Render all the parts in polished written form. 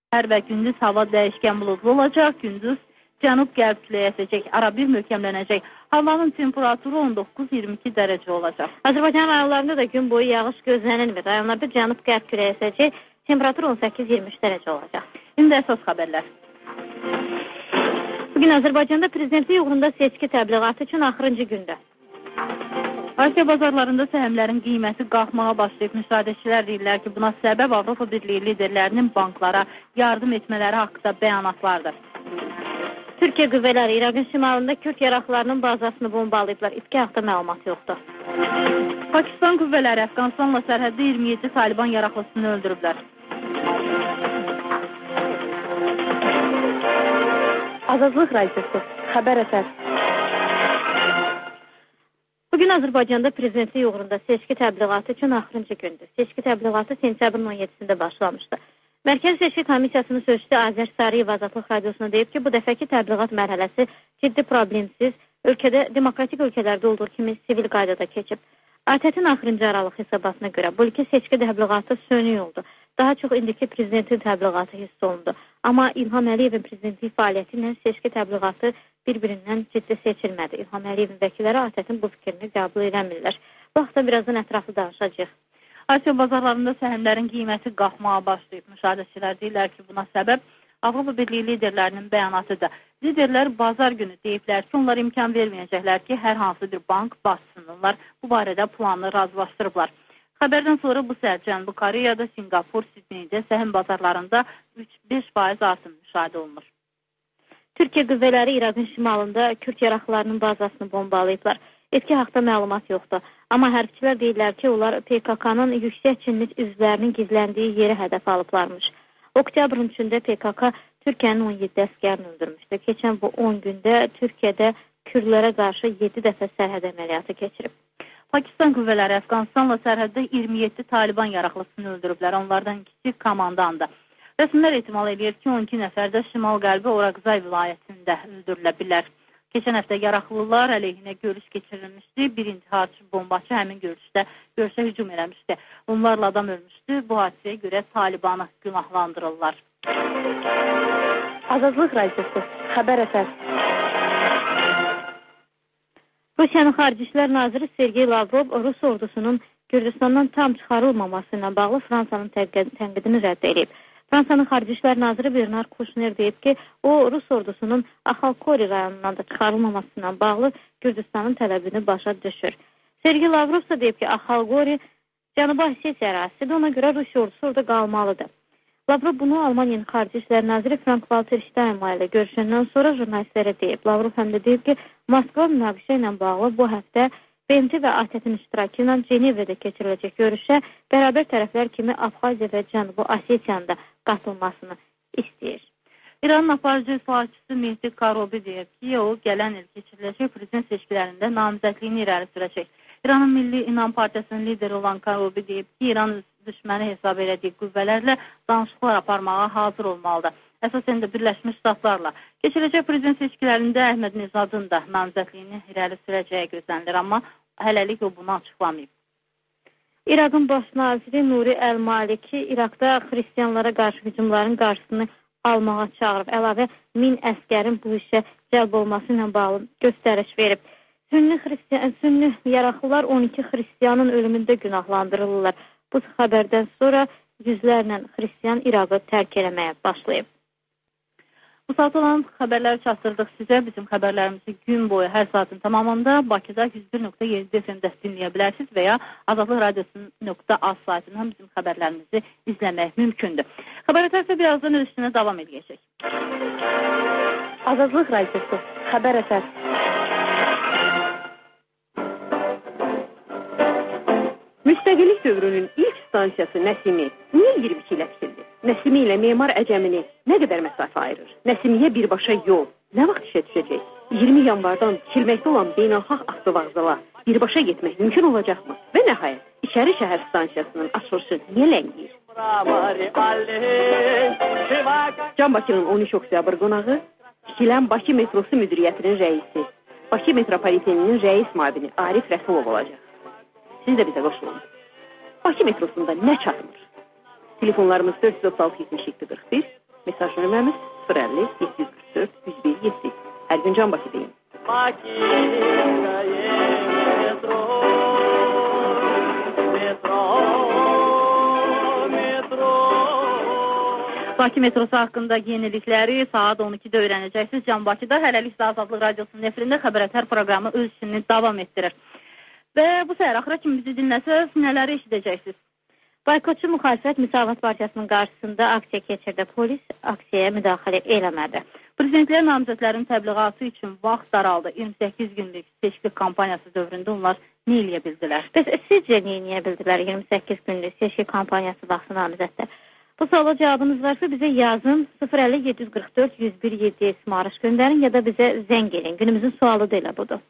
Hər və gündüz hava dəyişkən buludlu olacaq, gündüz cənub-qərb küləyi əsəcək, arabir möhkəmlənəcək. Havanın temperaturu 19-22 dərəcə olacaq. Azərbaycan rayonlarında da gün boyu yağış gözlənilmir. Rayonlarda cənub-qərb küləyi əsəcək, temperatur 18-23 dərəcə olacaq. İndi əsas xəbərlər. Bugün Azərbaycanda prezidentlik uğrunda seçki təbliğatı üçün axırıncı gündə. Asiya bazarlarında səhmlərin qiyməti qalxmağa başlayıb. Müşahidəçilər deyirlər ki, buna səbəb Avropa Birliyi liderlərinin banklara yardım etmələri haqqında bəyanatlardır. Türkiyə qüvvələri İraqın şimalında Kürd yaraqlarının bazasını bombalayıblar. İtki haqda məlumat yoxdur. Pakistan qüvvələri Əfqanistanla sərhəddə 27 Taliban yaraqlısını öldürüblər. Azadlıq Radiosu, xəbər əsər. Bugün Azərbaycanda prezidentlik uğrunda seçki təbliğatı üçün axırıncı gündür. Seçki təbliğatı sentyabrın 17-sində başlamışdı. Mərkəzi Seçki Komissiyasının sözçüsü Azər Sarıyev Azadlıq Radiosuna deyib ki, bu dəfəki təbliğat mərhələsi ciddi problemsiz, ölkədə demokratik ölkələrdə olduğu kimi sivil qaydada keçib. ATƏT-in axırıncı aralıq hesabatına görə bu ilki seçki təbliğatı sönük oldu. Daha çox indiki prezidentin təbliğatı hiss olundu. Amma İlham Əliyevin prezidentlik fəaliyyəti ilə seçki təbliğatı bir-birindən ciddi seçilmədi. İlham Əliyevin vəkilləri ATƏT-in bu fikrini qəbul edəmirlər. Bu haqda birazdan ətraflı danışacağıq. Asiya bazarlarında səhmlərin qiyməti qalxmağa başlayıb. Müşahidəçilər deyirlər ki, buna səbəb Avropa Birliyi liderlərinin bəyanıdır. Liderlər bazar günü deyiblər ki, onlar imkan verməyəcəklər ki, hər hansı bir bank batsın. Onlar bu barədə planı razılaşdırıblar. Xəbərdən sonra bu səhər Cənubi Koreyada, Singapur, Sidneydə səhəm bazarlarında 3-5% artım müşahidə olunur. Türkiyə qüvvələri İraqın şimalında Kürd yaraqlarının bazasını bombalayıblar. Etki haqda məlumat yoxdur. Amma hərbçilər deyirlər ki, onlar PKK-nın yüksək çinlik üzvlərinin gizləndiyi yeri hədəf alıblarmış. Oktyabrın 3-də PKK Türkiyənin 17 əskərini öldürmüşdü. Keçən bu 10 gündə Türkiyədə Kürdlərə qarşı 7 dəfə sərhəd əməliyyatı keçirib. Pakistan qüvvələri Əfqanistanla sərhəddə 27 Taliban yaraqlısını öldürüblər. Onlardan ikisi komandandı. Rəsmilər ehtimal edir ki, 12 nəfər də şimal-qərbi Oraqzay vilayətində öldürülə bilər. Keçən həftə yaraqlılar əleyhinə görüş keçirilmişdi. Bir intiharçı bombaçı həmin görüşə hücum eləmişdi. Onlarla adam ölmüşdü. Bu hadisəyə görə Talibanı günahlandırırlar. Azadlıq Radiosu, xəbər əsər. Rusiyanın Xarici İşlər Naziri Sergey Lavrov Rus ordusunun Gürcüstandan tam çıxarılmaması ilə bağlı Fransanın tənqidini rədd edib. Fransanın Xarici İşlər Naziri Bernard Kouchner deyib ki, o Rus ordusunun Axalkori rayonundan da çıxarılmaması ilə bağlı Gürcüstanın tələbini başa düşür. Sergey Lavrov da deyib ki, Axalkori Cənubi Osetiya ərazisidir, ona görə Rusiya ordusu orada qalmalıdır. Lavrov bunu Almaniyanın Xarici İşlər Naziri Frank-Walter Steinmeier ilə görüşəndən sonra jurnalistlərə deyib. Lavrov həm də deyib ki, Moskva münaqişə ilə bağlı bu həftə BMT və ATƏT-in iştirakı ilə Cenevədə keçiriləcək görüşə bərabər tərəflər kimi Abxaziya və Cənubi Osetiyanın da qatılmasını istəyir. İranın aparıcı islahatçısı Mehdi Karobi deyir ki, o gələn il keçiriləcək prezident seçkilərində namizədliyini irəli sürəcək. İranın Milli İnam Partiyasının lideri olan Karobi deyib ki, İran düşməni hesab elədiyi qüvvələrlə danışıqlar aparmağa hazır olmalıdır. Əsasən də Birləşmiş Ştatlarla. Keçiriləcək prezident seçkilərində Əhməd Nezadın da namizədliyini irəli sürəcəyi gözlənilir, amma hələlik o bunu açıqlamayıb. İraqın baş naziri Nuri Əl-Maliki İraqda xristiyanlara qarşı hücumların qarşısını almağa çağırıb. Əlavə 1000 əskərin bu işə cəlb olması ilə bağlı göstəriş verib. Sünni yaraqlılar 12 xristiyanın ölümündə günahlandırılırlar. Bu xəbərdən sonra yüzlərlə xristiyan Irağı tərk eləməyə başlayıb. Bu saat olan xəbərləri çatdırdıq sizə. Bizim xəbərlərimizi gün boyu hər saatın tamamında Bakıda 101.7 FM-də dinləyə bilərsiniz və ya Azadlıq Radiosu.az saytından bizim xəbərlərimizi izləmək mümkündür. Xəbər əsərsə birazdan ölüşünə davam edəcək. Azadlıq Radiosu, xəbər əsər. Müstəqillik dövrünün ilk stansiyası Nəsimi niyə 22 ilə tikildi? Nəsimi ilə memar Əcəmini nə qədər məsafə ayırır? Nəsimiyə birbaşa yol nə vaxt işə düşəcək? 20 yanvardan tikilməkdə olan beynəlxalq avtovağzala birbaşa getmək mümkün olacaqmı? Və nəhayət, İçəri şəhər stansiyasının açılışı niyə ləngiyir? Can Bakının 13 oktyabr qonağı, tikilən Bakı metrosu müdiriyyətinin rəisi, Bakı metropoliteninin rəis müavini Arif Rəsulov olacaq. Siz də bizə qoşulun. Bakı metrosunda nə çatmır? Telefonlarımız 436 77 41, Mesaj nömrəmiz 050 744 101 7. Hər gün Can Bakıdayım. Bakı metrosu haqqında yenilikləri saat 12-də öyrənəcəksiniz. Can Bakıda hələlik Azadlıq Radiosunun efirində xəbər proqramı öz işini davam etdirir. Və bu səhər axıra kimi bizi dinləsəz, nələri eşidəcəksiniz? Boykotçu Müxalifət Müsavat Partiyasının qarşısında aksiya keçirdi. Polis aksiyaya müdaxilə eləmədi. Prezidentlər namizədlərin təbliğatı üçün vaxt daraldı. 28 günlük seçki kampaniyası dövründə onlar nə eləyə bildilər? Bəs sizcə nə eləyə bildilər 28 günlük seçki kampaniyası vaxtı namizədlər? Bu suala cavabınız varsa bizə yazın 050 744 101 7 simarış göndərin ya da bizə zəng edin. Günümüzün sualı da elə budur.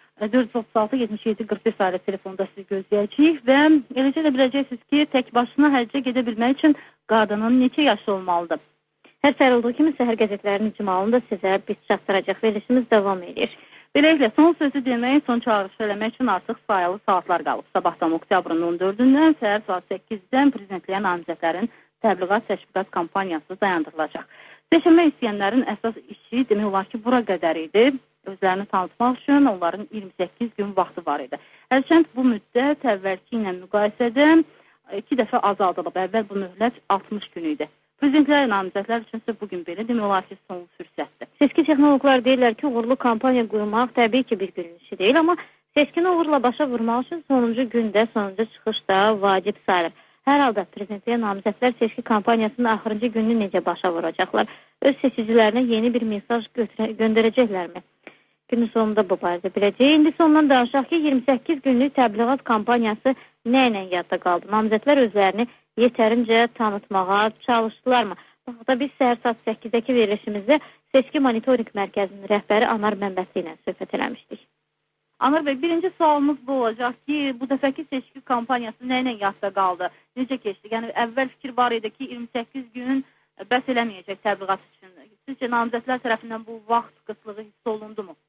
436 77 45 sayılı telefonda sizi gözləyəcəyik və eləcə də biləcəksiniz ki, tək başına həccə gedə bilmək üçün qadının neçə yaşı olmalıdır? Hər səhər olduğu kimi səhər qəzetlərinin icmalını da sizə biz çatdıracaq. Verilişimiz davam edir. Beləliklə, son sözü demək, son çağırışı eləmək üçün artıq sayılı saatlar qalıb. Sabahdan oktyabrın 14-dən səhər saat 8-dən prezidentliyə namizədlərin təbliğat təşviqat kampaniyası dayandırılacaq. Seçilmək istəyənlərin əsas işi demək olar ki, bura qədər idi. Özlərini tanıtmaq üçün onların 28 gün vaxtı var idi. Hərçənd bu müddət əvvəlki ilə müqayisədə 2 dəfə azaldılıb. Əvvəl bu mühlət 60 gün idi. Prezidentlər namizədlər üçün isə bugün belə demək olar ki, son fürsətdir. Seçki texnoloqlar deyirlər ki, uğurlu kampaniya qurmaq təbii ki, bir günün işi deyil, amma seçkini uğurla başa vurmaq üçün sonuncu gündə, sonuncu çıxışda vacib sayılır. Hər halda prezidentliyə namizədlər seçki kampaniyasının axırıncı gününü necə başa vuracaqlar? Öz seçicilərinə yeni bir mesaj göndərəcəklərmi? Günün sonunda bu barədə biləcəyik. İndi sondan danışaq ki, 28 günlük təbliğat kampaniyası nə ilə yadda qaldı? Namizədlər özlərini yetərincə tanıtmağa çalışdılarmı? Bax da biz səhər saat 8-dəki verilişimizdə Seçki Monitoring Mərkəzinin rəhbəri Anar Məmbətli ilə söhbət eləmişdik. Anar bəy, birinci sualımız bu olacaq ki, bu dəfəki seçki kampaniyası nə ilə yadda qaldı? Necə keçdi? Yəni, əvvəl fikir var idi ki, 28 gün bəs eləməyəcək təbliğat üçün. Sizcə namizədlər tərəfindən bu vaxt qıtlığı hiss olundu mu?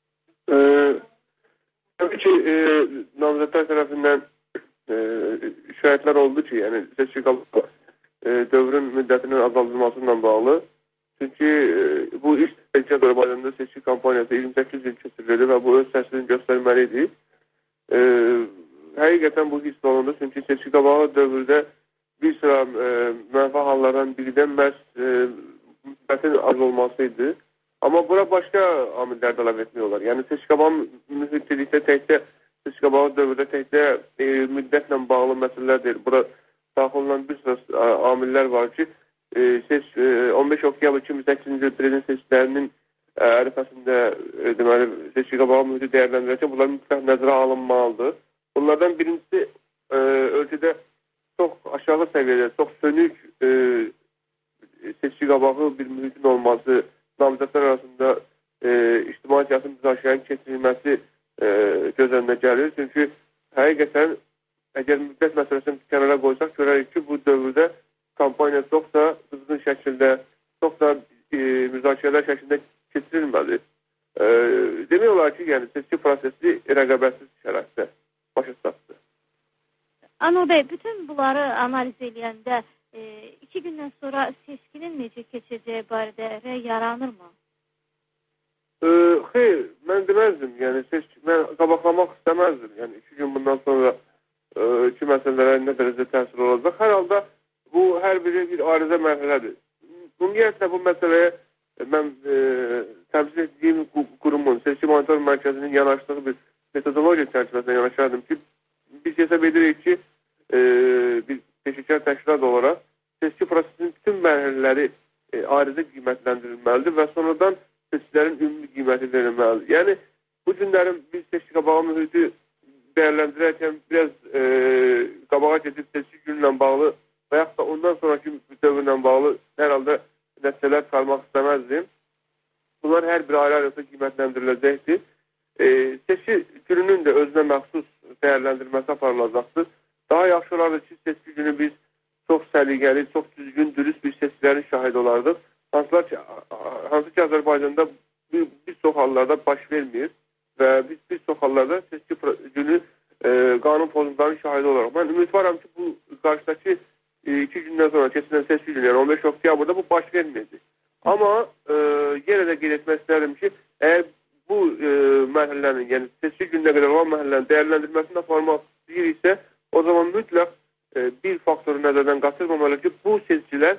Təbii ki, namizədlər tərəfindən şikayətlər oldu ki, yəni seçki dövrün müddətinin azaldılmasıyla bağlı. Çünki bu iş Azərbaycanda seçki kampaniyası 28 gün keçirildi və bu öz təsirini göstərməli idi. Həqiqətən bu hiss olundu, çünki seçki qabağı dövrdə bir sıra mənfə hallardan biridən məhz müddetin az olması idi. Amma bura başqa amillər də əlavə etmək olar. Yəni seçki qabağı mühitlilikdə təkcə seçki qabağı dövrdə təkcə müddətlə bağlı məsələlər deyil. Bura daxil olan bir sıra amillər var ki, 15 oktyabr 2008-ci il prezident seçkilərinin ərəfəsində deməli seçki qabağı mühiti dəyərləndirərkən bunlar mütləq nəzərə alınmalıdır. Bunlardan birincisi ölkədə çox aşağı səviyyədə, çox sönük seçki qabağı bir mühitin olması, namizədlər arasında ictimai siyasi müzakirənin keçirilməsi göz önünə gəlir. Çünki həqiqətən əgər müddət məsələsini kənara qoysaq, görərik ki, bu dövrdə kampaniya çox da qızğın şəkildə, çox da müzakirələr şəklində keçirilmədi. Demək olar ki, yəni seçki prosesi rəqabətsiz şəraitdə başa çatdı. Anar bəy, bütün bunları analiz edəndə 2 gündən sonra seçkinin necə keçəcəyi barədə rəy yaranırmı? Xeyr, mən deməzdim. Yəni mən qabaqlamaq istəməzdim. Yəni 2 gün bundan sonra ki məsələlərə nə dərəcə təsir olacaq. Hər halda bu hər biri bir arizə mərhələdir. Ümumiyyətlə bu məsələyə mən təmsil etdiyim qurumun, Seçki Monitoring Mərkəzinin yanaşdığı bir metodologiya çərçivəsində yanaşardım ki, biz hesab edirik ki, bir peşəkar təşkilat olaraq seçki prosesinin bütün mərhələləri arizə qiymətləndirilməlidir və sonradan seçkilərin ümumi qiyməti verilməlidir. Yəni, bu günlərin biz seçki qabağı mühiti dəyərləndirərkən biraz qabağa gedib seçki günlə bağlı və yaxud da ondan sonraki dövrlə bağlı hər halda nəticələr çıxarmaq istəməzdim. Bunlar hər bir ayrı-ayrısı qiymətləndiriləcəkdir. Seçki gününün də özünə məxsus dəyərləndirməsi aparılacaqdır. Daha yaxşı olardı ki, seçki günü biz çox səliqəli, çox düzgün, dürüst bir seçkilərin şahidi olardıq. Hansı ki, Azərbaycanda bir çox hallarda baş vermir və biz bir çox hallarda seçki günü qanun pozuntularının şahidi olaraq. Mən ümidvaram ki, bu qarşıdakı 2 gündən sonra keçirilən seçki günü, yəni 15 oktyabrda bu baş verməyəcək. Amma yenə də qeyd etmək istərdim ki, əgər bu mərhələlərin, yəni seçki gününə qədər olan mərhələlərin dəyərləndirməsini aparmaq istəyiriksə, o zaman mütləq bir faktoru nəzərdən qaçırmamalı ki, bu seçkilər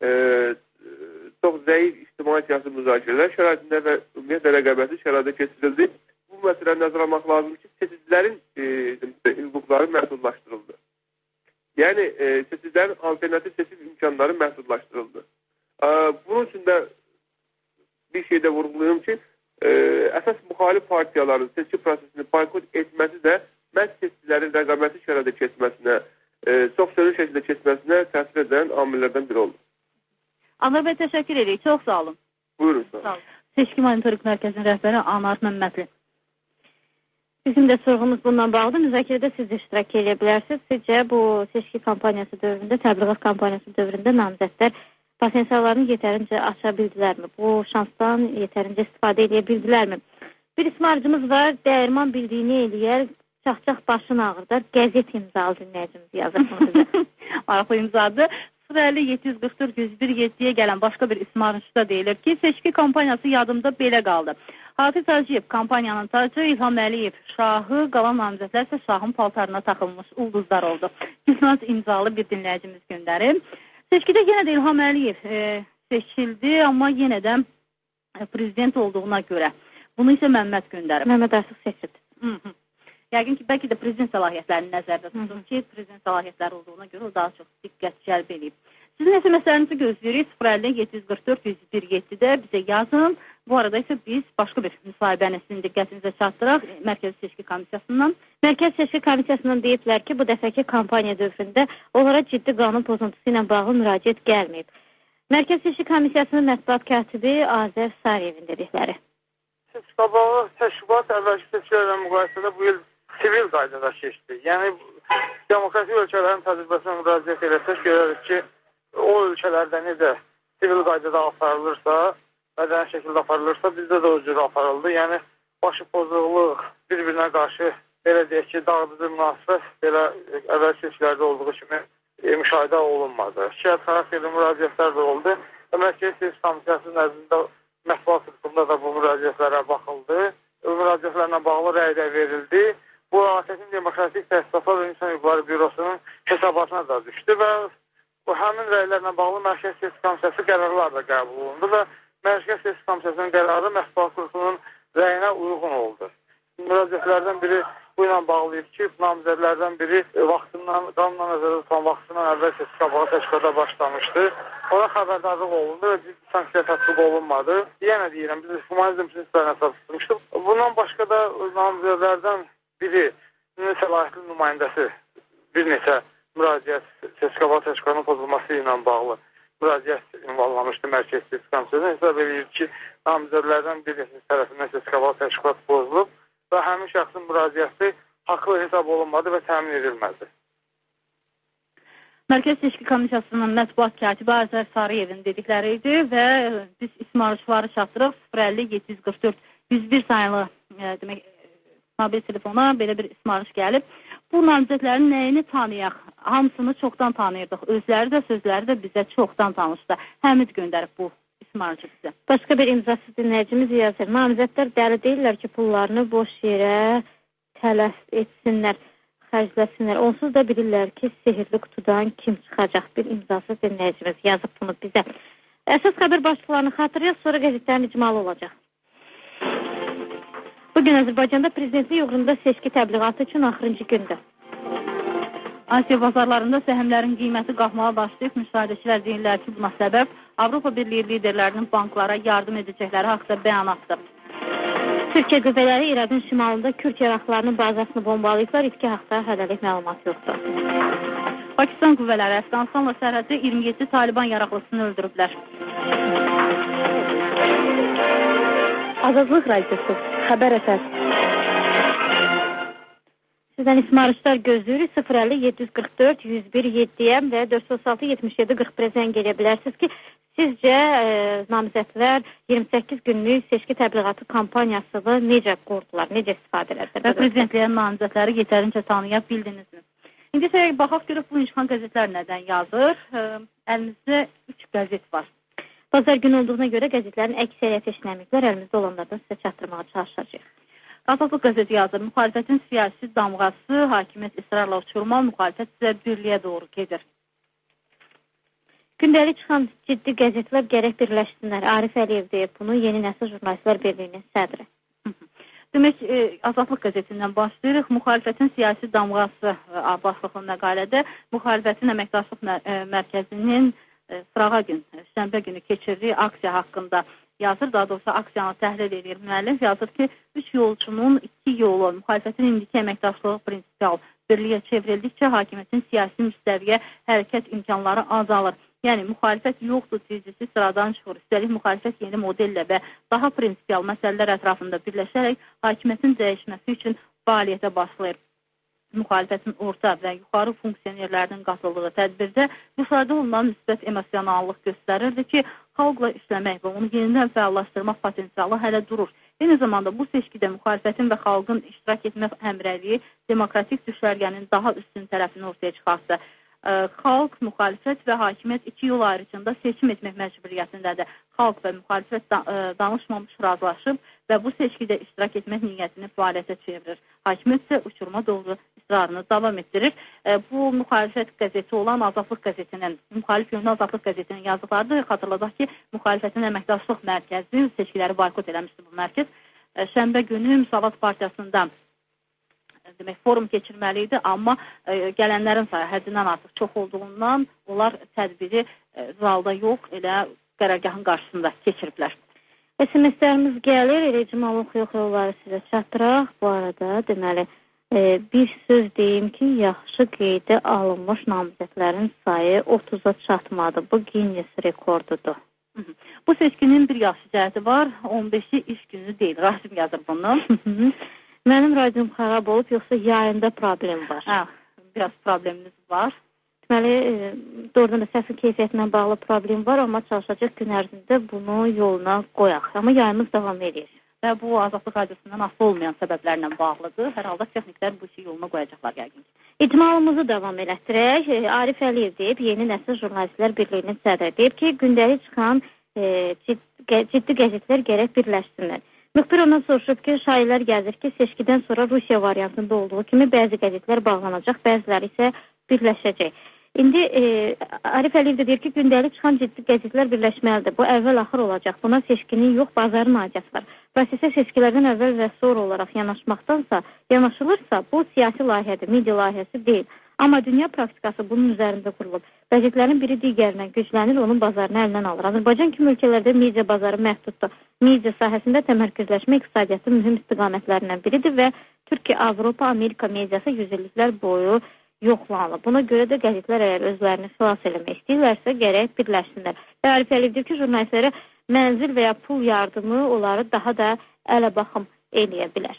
çox zəif ictimai-siyasi müzakirələr şəraitində və ümumiyyətlə rəqabətli şəraitdə keçirildi. Bu məsələni nəzərə almaq lazım ki, seçicilərin hüquqları məhdudlaşdırıldı. Yəni, seçicilərin alternativ seçim imkanları məhdudlaşdırıldı. Bunun üçün də bir şey də vurğulayım ki, əsas müxalif partiyaların seçki prosesini boykot etməsi də məhz seçicilərin rəqabətli şəraitdə keçməsinə, çox sözlü şəkildə keçməsinə təsir edən amillərdən biri oldu. Anar bəy, təşəkkür edirik. Çox sağ olun. Buyurun, sağ olun. Seçki Monitorinq Mərkəzinin rəhbəri Anar Məmmədli. Bizim də sorğumuz bundan bağlıdır. Müzakirədə siz də iştirak edə bilərsiniz. Sizcə bu seçki kampaniyası dövründə, təbliğat kampaniyası dövründə namizədlər potensiallarını yetərincə aça bildilərmi? Bu şansdan yetərincə istifadə edə bildilərmi? Bir ismarcımız var, dəyirman bildiyini eləyər, çax-çax başını ağırdar, qəzet imzalı dinləyicimiz yazır bunu bizə. Maraqlı imzadır. 050-744-101-7-yə gələn başqa bir ismarınçıda deyilir ki, seçki kampaniyası yadımda belə qaldı. Hafiz Hacıyev kampaniyanın tacı, İlham Əliyev şahı, qalan namizədlər isə şahın paltarına taxılmış ulduzlar oldu. Güznaz imzalı bir dinləyicimiz göndərir. Seçkidə yenə də İlham Əliyev seçildi, amma yenə də prezident olduğuna görə. Bunu isə Məmməd göndərir. Məmməd artıq seçildi. Yəqin ki, bəlkə də prezident səlahiyyətlərini nəzərdə tutun ki, prezident səlahiyyətləri olduğuna görə o daha çox diqqət cəlb edib. Sizin SMS-lərinizi gözləyirik. 050-744-101-7-də bizə yazın. Bu arada isə biz başqa bir müsahibəni sizin diqqətinizə çatdıraq Mərkəzi Seçki Komissiyasından. Mərkəzi Seçki Komissiyasından deyiblər ki, bu dəfəki kampaniya dövründə onlara ciddi qanun pozuntusu ilə bağlı müraciət gəlməyib. Mərkəzi Seçki Komissiyasının mətbuat katibi Azər Sarıyevin dedikləri. Qabağı təşkilat əvvəlki seçkilərlə müqayisədə bu il sivil qaydada keçdi. Yəni, demokratik ölkələrin təcrübəsinə müraciət eləsək, görürük ki, o ölkələrdə necə sivil qaydada aparılırsa, mədəni şəkildə aparılırsa, bizdə də o cür aparıldı. Yəni, başı pozuluq, bir-birinə qarşı, belə deyək ki, dağıdıcı münasibət belə əvvəl seçkilərdə olduğu kimi müşahidə olunmadı. Şikayət xarakterli müraciətlər də oldu. Mərkəzi Seçki Komissiyasının nəzdində mətbuat sırtında da bu müraciətlərə baxıldı. Müraciətlərlə bağlı rəy də verildi. Bu, ATƏT-in Demokratik Təsisatlar və İnsan Hüquqları Bürosunun hesabatına da düşdü və bu həmin rəylərlə bağlı Mərkəzi Seçki Komissiyası qərarlar da qəbul olundu və Mərkəzi Seçki Komissiyasının qərarı mətbuat sırtının rəyinə uyğun oldu. Müraciətlərdən biri bu ilə bağlayıb ki, namizədlərdən biri vaxtından, qanunla nəzərdə tutan vaxtından əvvəl seçki qabağı təşkilata başlamışdı. Ona xəbərdarlıq olundu və ciddi sanksiya tətbiq olunmadı. Yenə deyirəm, biz humanizm prinsiplərinə əsas tutmuşduq. Bundan başqa da namizədlərdən biri, səlahiyyətli nümayəndəsi bir neçə müraciət seçki qabağı təşkilatının pozulması ilə bağlı müraciət ünvanlamışdı Mərkəzi Seçki Komissiyasına. Hesab edir ki, namizədlərdən bir neçə tərəfindən seçki qabağı təşkilat pozulub və həmin şəxsin müraciəti haqlı hesab olunmadı və təmin edilmədi. Mərkəzi Seçki Komissiyasının mətbuat katibi Azər Sarıyevin dedikləri idi və biz ismarışları çatdırıq 050-744-101 sayılı demək mobil telefona belə bir ismarış gəlib. Bu namizədlərin nəyini tanıyaq? Hamısını çoxdan tanıyırdıq. Özləri də, sözləri də bizə çoxdan tanışdı. Həmid göndərib bu ismarıcı bizə. Başqa bir imzasız dinləyicimiz yazır. Namizədlər dəli deyirlər ki, pullarını boş yerə tələf etsinlər, xərcləsinlər. Onsuz da bilirlər ki, sehirli qutudan kim çıxacaq? Bir imzasız dinləyicimiz yazıb bunu bizə. Əsas xəbər başlıqlarını xatırlayaq, sonra qəzetlərin icmalı olacaq. Bugün Azərbaycanda prezidentlik uğrunda seçki təbliğatı üçün axırıncı gündür. Asiya bazarlarında səhmlərin qiyməti qalxmağa başlayıb. Müşahidəçilər deyirlər ki, buna səbəb Avropa Birliyi liderlərinin banklara yardım edəcəkləri haqda bəyanatdır. Türkiyə qüvvələri İraqın şimalında Kürd yaraqlarının bazasını bombalayıblar. İtki haqda hələlik məlumat yoxdur. Pakistan qüvvələri Əfqanistanla sərhəddə 27 Taliban yaraqlısını öldürüblər. Azadlıq Radiosu, xəbər əsas. Sizdən ismarışlar gözləyirik. 050-744-101-7-yə və 436-77-40 zəng edə bilərsiniz ki, sizcə namizədlər 28 günlük seçki təbliğatı kampaniyasını necə qurdular, necə istifadə edilər? Və prezidentliyə namizədləri yetərincə tanıya bildinizmi? İndi isə baxaq görək bu gün çıxan qəzetlər nədən yazır. Əlimizdə 3 qəzet var. Bazar günü olduğuna görə qəzetlərin əksəriyyət işləməklər əlimizdə olanlardan sizə çatdırmağa çalışacağıq. Azadlıq qəzeti yazır. Müxalifətin siyasi damğası hakimiyyət israrla uçurma, müxalifət isə birliyə doğru gedir. Gündəlik çıxan ciddi qəzetlər gərək birləşsinlər. Arif Əliyev deyib bunu Yeni Nəsil Jurnalistlər Birliyinin sədri. Demək, Azadlıq qəzetindən başlayırıq. Müxalifətin siyasi damğası başlıqlı məqalədə müxalifətin əməkdaşlıq mərkəzinin sırağa gün, şənbə günü keçirdiyi aksiya haqqında yazır. Daha doğrusu aksiyanı təhlil edir müəllif. Yazır ki, 3 yolçunun 2 yolu müxalifətin indiki əməkdaşlığı prinsipial birliyə çevrildikcə hakimiyyətin siyasi müstəviyə hərəkət imkanları azalır. Yəni, müxalifət yoxdur tezisi sıradan çıxır. Üstəlik, müxalifət yeni modellə və daha prinsipial məsələlər ətrafında birləşərək hakimiyyətin dəyişməsi üçün fəaliyyətə başlayır. Müxalifətin orta və yuxarı funksionerlərinin qatıldığı tədbirdə müsadə olunan müsbət emosionallıq göstərirdi ki, xalqla işləmək və onu yenidən fəallaşdırmaq potensialı hələ durur. Eyni zamanda bu seçkidə müxalifətin və xalqın iştirak etmək əmrəliyi demokratik düşərgənin daha üstün tərəfini ortaya çıxartdı. Xalq, müxalifət və hakimiyyət 2 yol ayrıcında seçim etmək məcburiyyətindədir. Xalq və müxalifət danışmamış razılaşıb və bu seçkidə iştirak etmək niyyətini fəaliyyətə çevirir. Hakimiyyət isə uçurma doğru israrını davam etdirir. Bu müxalifət qəzeti olan Azadlıq qəzetinin, müxalif yönlü Azadlıq qəzetinin yazıqlarıdır. Xatırladaq ki, müxalifətin əməkdaşlıq mərkəzi seçkiləri boykot eləmişdi bu mərkəz. Şənbə günü Müsavat Partiyasında demək, forum keçirməli idi, amma gələnlərin sayı həddindən artıq çox olduğundan onlar tədbiri zalda yox, elə qərargahın qarşısında keçiriblər. SMS-lərimiz gəlir, elə icmal oxuyuq yolları sizə çatdıraq. Bu arada, deməli, bir söz deyim ki, yaxşı qeydə alınmış namizədlərin sayı 30-a çatmadı. Bu Guinness rekordudur. Bu seçkinin bir yaxşı cəhəti var, 15-i iş günü deyil, Rasim yazır bunu. Mənim radiom xarab olub, yoxsa yayında problem var? Biraz problemimiz var. Deməli, doğrudan da səsin keyfiyyətinə bağlı problem var, amma çalışacaq gün ərzində bunu yoluna qoyaq. Amma yayımız davam edir. Və bu Azadlıq radiosundan asılı olmayan səbəblərlə bağlıdır. Hər halda texniklər bu işi yoluna qoyacaqlar yəqin. İcmalımızı davam elətdirək. Arif Əliyev deyib, Yeni Nəsil Jurnalistlər Birliyinin sədri deyib ki, gündəlik çıxan ciddi qəzetlər gərək birləşsinlər. Müxbir ondan soruşub ki, şairlər gəzir ki, seçkidən sonra Rusiya variantında olduğu kimi bəzi qəzetlər bağlanacaq, bəziləri isə birləşəcək. İndi Arif Əliyev də deyir ki, gündəlik çıxan ciddi qəzetlər birləşməlidir. Bu əvvəl-axır olacaq. Buna seçkinin yox, bazarın aidiyyəti var. Prosesə seçkilərdən əvvəl və sonra olaraq yanaşılırsa, bu siyasi layihədir, media layihəsi deyil. Amma dünya praktikası bunun üzərində qurulub. Qəzetlərin biri digərinə güclənir, onun bazarını əlindən alır. Azərbaycan kimi ölkələrdə media bazarı məhduddur. Media sahəsində təmərküzləşmə iqtisadiyyatın mühüm istiqamətlərindən biridir və Türkiyə, Avropa, Amerika mediası yüzilliklər boyu yoxlanılır. Buna görə də qəzetlər əgər özlərini xilas eləmək istəyirlərsə, gərək birləşsinlər. Və Arif Əliyev deyir ki, jurnalistlərə mənzil və ya pul yardımı onları daha da ələ baxım eləyə bilər.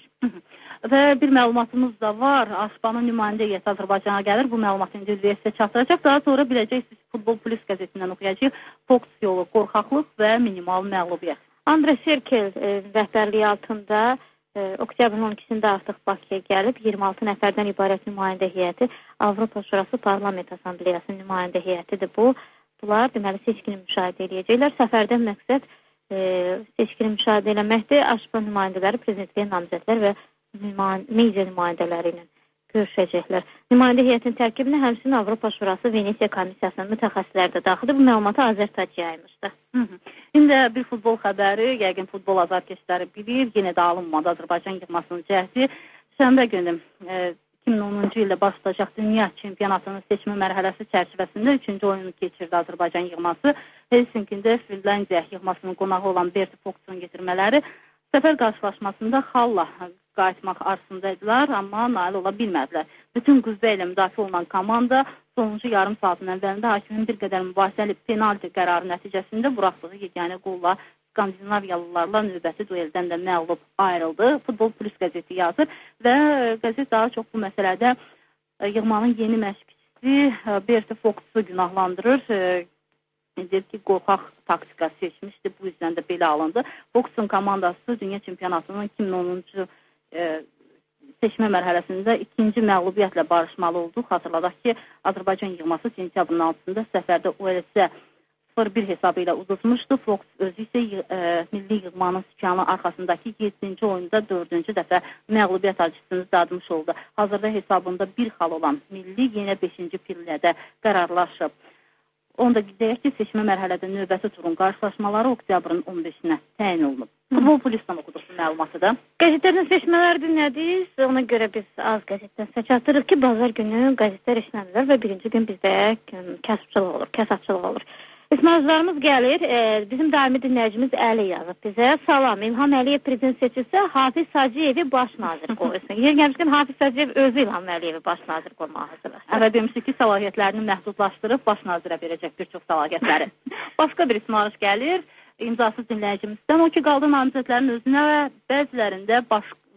Və bir məlumatımız da var. Aşbanın nümayəndə heyəti Azərbaycana gəlir. Bu məlumatı indi sizə çatdıracaq. Daha sonra biləcəksiniz Futbol Plus qəzetindən oxuyacağıq. Fox yolu, qorxaqlıq və minimal məğlubiyyət. André Serkel rəhbərliyi altında oktyabrın 12-sində artıq Bakıya gəlib. 26 nəfərdən ibarət nümayəndə heyəti Avropa Şurası Parlament Assambleyasının nümayəndə heyətidir bu. Bunlar deməli seçkini müşahidə edəcəklər. Səfərdən məqsəd seçkini müşahidə eləməkdir. Aşban nümayəndələri, prezidentliyə namizədlər və media nümayəndələri ilə görüşəcəklər. Nümayəndə heyətinin tərkibinə həmçinin Avropa Şurası Venesiya Komissiyasının mütəxəssisləri də daxildir. Bu məlumatı Azərtac yaymışdı. İndi bir futbol xəbəri, yəqin futbol azarkeşləri bilir. Yenə də alınmadı Azərbaycan yığmasının cəhdi. Şənbə günü 2010-cu ildə başlayacaq dünya çempionatının seçmə mərhələsi çərçivəsində 3-cü oyunu keçirdi Azərbaycan yığması. Helsinki'də Finlandiya yığmasının qonağı olan Berti Fox'un getirmələri səfər qarşılaşmasında xalla qayıtmaq arzusundaydılar, amma nail ola bilmədilər. Bütün qüvvə ilə müdafiə olunan komanda sonuncu yarım saatın əvvəlində hakimin bir qədər mübahisəli penalti qərarı nəticəsində buraxdığı yeganə qolla Skandinaviyalılarla növbəti dueldən də məğlub ayrıldı. Futbol Plus qəzeti yazır və qəzet daha çox bu məsələdə yığmanın yeni məşqçisi Berti Fox'u günahlandırır. Deyir ki, qorxaq taktika seçmişdi, bu yüzden də belə alındı. Fox'un komandası dünya çempionatının 2010-cu seçmə mərhələsində ikinci məğlubiyyətlə barışmalı oldu. Xatırladaq ki, Azərbaycan yığması sentyabrın 6-sında səfərdə OLC 0-1 hesabı ilə uduzmuşdu. Fox özü isə milli yığmanın sükanı arxasındakı 7-ci oyunda 4-cü dəfə məğlubiyyət acısını dadmış oldu. Hazırda hesabında bir xal olan milli yenə 5-ci pillədə qərarlaşıb. Onu da deyək ki, seçmə mərhələdə növbəti turun qarşılaşmaları oktyabrın 15-nə təyin olunub. Futbol Polisdən oxuduqsu məlumatı da. Qəzetlərdən seçmələr dinlədik. Ona görə biz az qəzetdən seçatırıq ki, bazar günü qəzetlər işlənirlər və birinci gün bizdə kəsatçılıq olur. İsmaillərimiz gəlir. Bizim daimi dinləyicimiz Əli yazıb bizə. Salam, İlham Əliyev prezident seçilsə, Hafiz Hacıyevi baş nazir qoysun. Yer gəlmişkən Hafiz Hacıyev özü İlham Əliyevi baş nazir qoymağa hazırlaşır. Evet, demişdi ki, səlahiyyətlərini məhdudlaşdırıb baş nazirə verəcək bir çox səlahiyyətləri. Başqa bir ismarış gəlir. İmzasız dinləyicimizdən o ki, qaldı namizədlərin özünə və bəzilərindən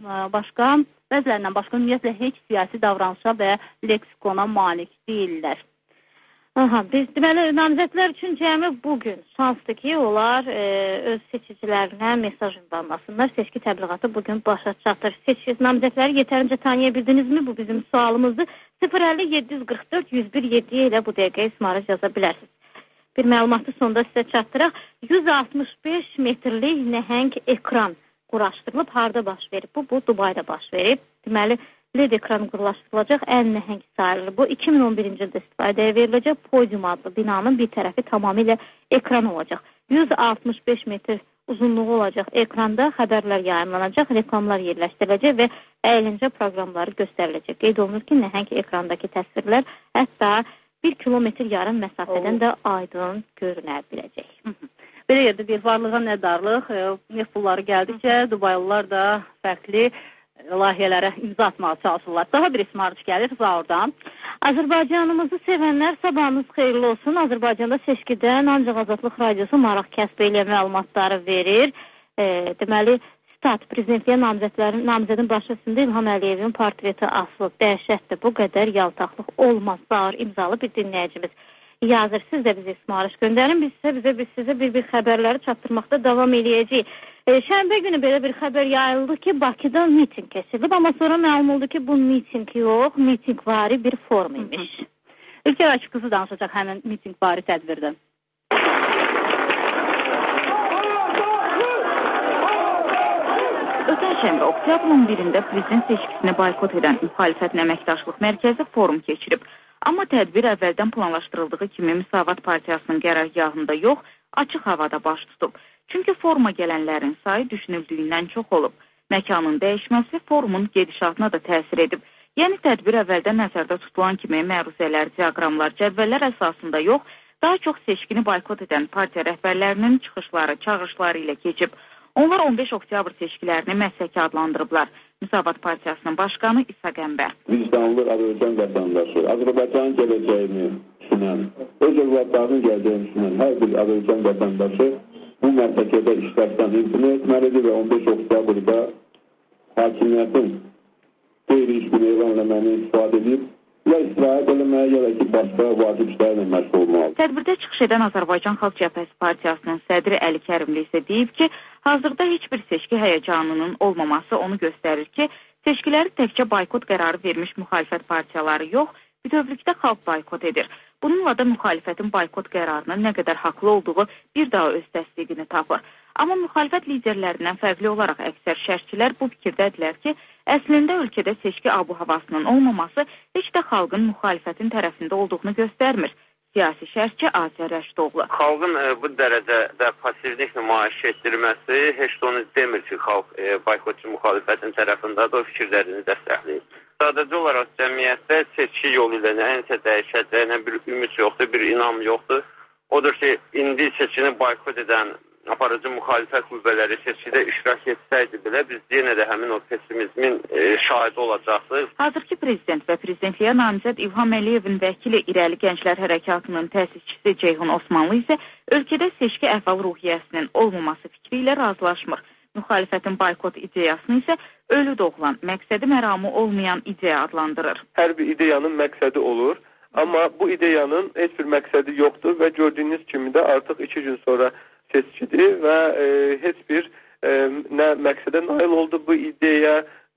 başqa ümumiyyətlə heç siyasi davranışa və leksikona malik deyirlər. Biz deməli, namizədlər üçün cəmi bugün şansdır ki, onlar öz seçicilərinə mesaj ünvanlasınlar. Seçki təbliğatı bugün başa çatır. Namizədləri yetərincə tanıya bildinizmi? Bu bizim sualımızdır. 050-744-101-7 ilə bu dəqiqə ismarış yaza bilərsiniz. Bir məlumatı sonda sizə çatdıraq. 165 metrlik nəhəng ekran quraşdırılıb. Harada baş verib? Bu Dubayda baş verib. Deməli, LED ekranı qurlaşdırılacaq, ən nəhəng sayılır. Bu 2011-ci ildə istifadəyə veriləcək Podium adlı binanın bir tərəfi tamamilə ekran olacaq. 165 metr uzunluğu olacaq ekranda xəbərlər yayımlanacaq, reklamlar yerləşdiriləcək və əyləncə proqramları göstəriləcək. Qeyd olunur ki, nəhəng ekrandakı təsvirlər hətta 1,5 km məsafədən də aydın görünə biləcək. Belə yerdə bir varlığa nədarlıq, neft pulları gəldikcə Dubaylılar da fərqli layihələrə imza atmağa çalışırlar. Daha bir ismarış gəlir oradan. Azərbaycanımızı sevənlər sabahınız xeyirli olsun. Azərbaycanda seçkidən ancaq Azadlıq Radiosu maraq kəsb ilə məlumatları verir. Deməli, stat prezidentliyə namizədin baş üstündə İlham Əliyevin portreti asılıb. Dəhşətdir, bu qədər yaltaqlıq olmaz. Sağır imzalı bir dinləyicimiz yazır. Siz də bizə ismarış göndərin. Biz sizə bir xəbərləri çatdırmaqda davam edəcəyik. Şənbə günü belə bir xəbər yayıldı ki, Bakıda miting keçirilib, amma sonra məlum oldu ki, bu miting yox, mitingvari bir form imiş. İlker Akif qızı danışacaq həmin mitingvari tədbirdə. Ötən şənbə oktyabrın 1-də prezident seçkisini boykot edən müxalifətin əməkdaşlıq mərkəzi forum keçirib. Amma tədbir əvvəldən planlaşdırıldığı kimi Müsavat Partiyasının qərargahında yox, açıq havada baş tutub. Çünki foruma gələnlərin sayı düşünüldüyündən çox olub. Məkanın dəyişməsi forumun gedişatına da təsir edib. Yəni tədbir əvvəldən nəzərdə tutulan kimi məruzələr, diaqramlar, cədvəllər əsasında yox, daha çox seçkini boykot edən partiya rəhbərlərinin çıxışları, çağırışları ilə keçib. Onlar 15 oktyabr seçkilərini məsələki adlandırıblar. Müsavat Partiyasının başqanı İsa Qəmbər. Vicdanlı Azərbaycan vətəndaşı, Azərbaycanın gələcəyini düşünən, öz övladlarının gələcəyini düşünən hər bir Azərbaycan vətəndaşı bu məsələdə işlərdən imtina etməlidir və 15 oktyabırda hakimiyyətin qeyri-iş günü elan eləməni istifadə edib ya istirahət eləməyə, ya da ki, başqa vacib işlərlə məşğul olmalı. Tədbirdə çıxış edən Azərbaycan Xalq Cəbhəsi Partiyasının sədri Əli Kərimli isə deyib ki, hazırda heç bir seçki həyəcanının olmaması onu göstərir ki, seçkiləri təkcə boykot qərarı vermiş müxalifət partiyaları yox, bütövlükdə xalq boykot edir. Bununla da müxalifətin boykot qərarının nə qədər haqlı olduğu bir daha öz təsdiqini tapır. Amma müxalifət liderlərindən fərqli olaraq əksər şərhçilər bu fikirdədirlər ki, əslində ölkədə seçki abu-havasının olmaması heç də xalqın müxalifətin tərəfində olduğunu göstərmir. Siyasi şərhçi Azər Rəşdoğlu. Xalqın bu dərəcədə passivlik nümayiş etdirməsi heç də onu demir ki, xalq boykotçu müxalifətin tərəfindədir, o fikirlərini dəstəkləyir. Sadəcə olaraq cəmiyyətdə seçki yolu ilə nəsə dəyişəcəyinə bir ümid yoxdur, bir inam yoxdur. Odur ki, indi seçkini boykot edən aparıcı müxalifət qüvvələri seçkidə iştirak etsəydi belə, biz yenə də həmin o pessimizmin şahidi olacaqdır. Hazırki prezident və prezidentliyə namizəd İlham Əliyevin vəkili İrəli Gənclər Hərəkatının təsisçisi Ceyhun Osmanlı isə ölkədə seçki əhval-ruhiyyəsinin olmaması fikri ilə razılaşmır. Müxalifətin boykot ideyasını isə ölü doğulan, məqsədi məramı olmayan ideya adlandırır. Hər bir ideyanın məqsədi olur, amma bu ideyanın heç bir məqsədi yoxdur və gördüyünüz kimi də artıq 2 gün sonra seçkidir və heç bir nə məqsədə nail oldu bu ideya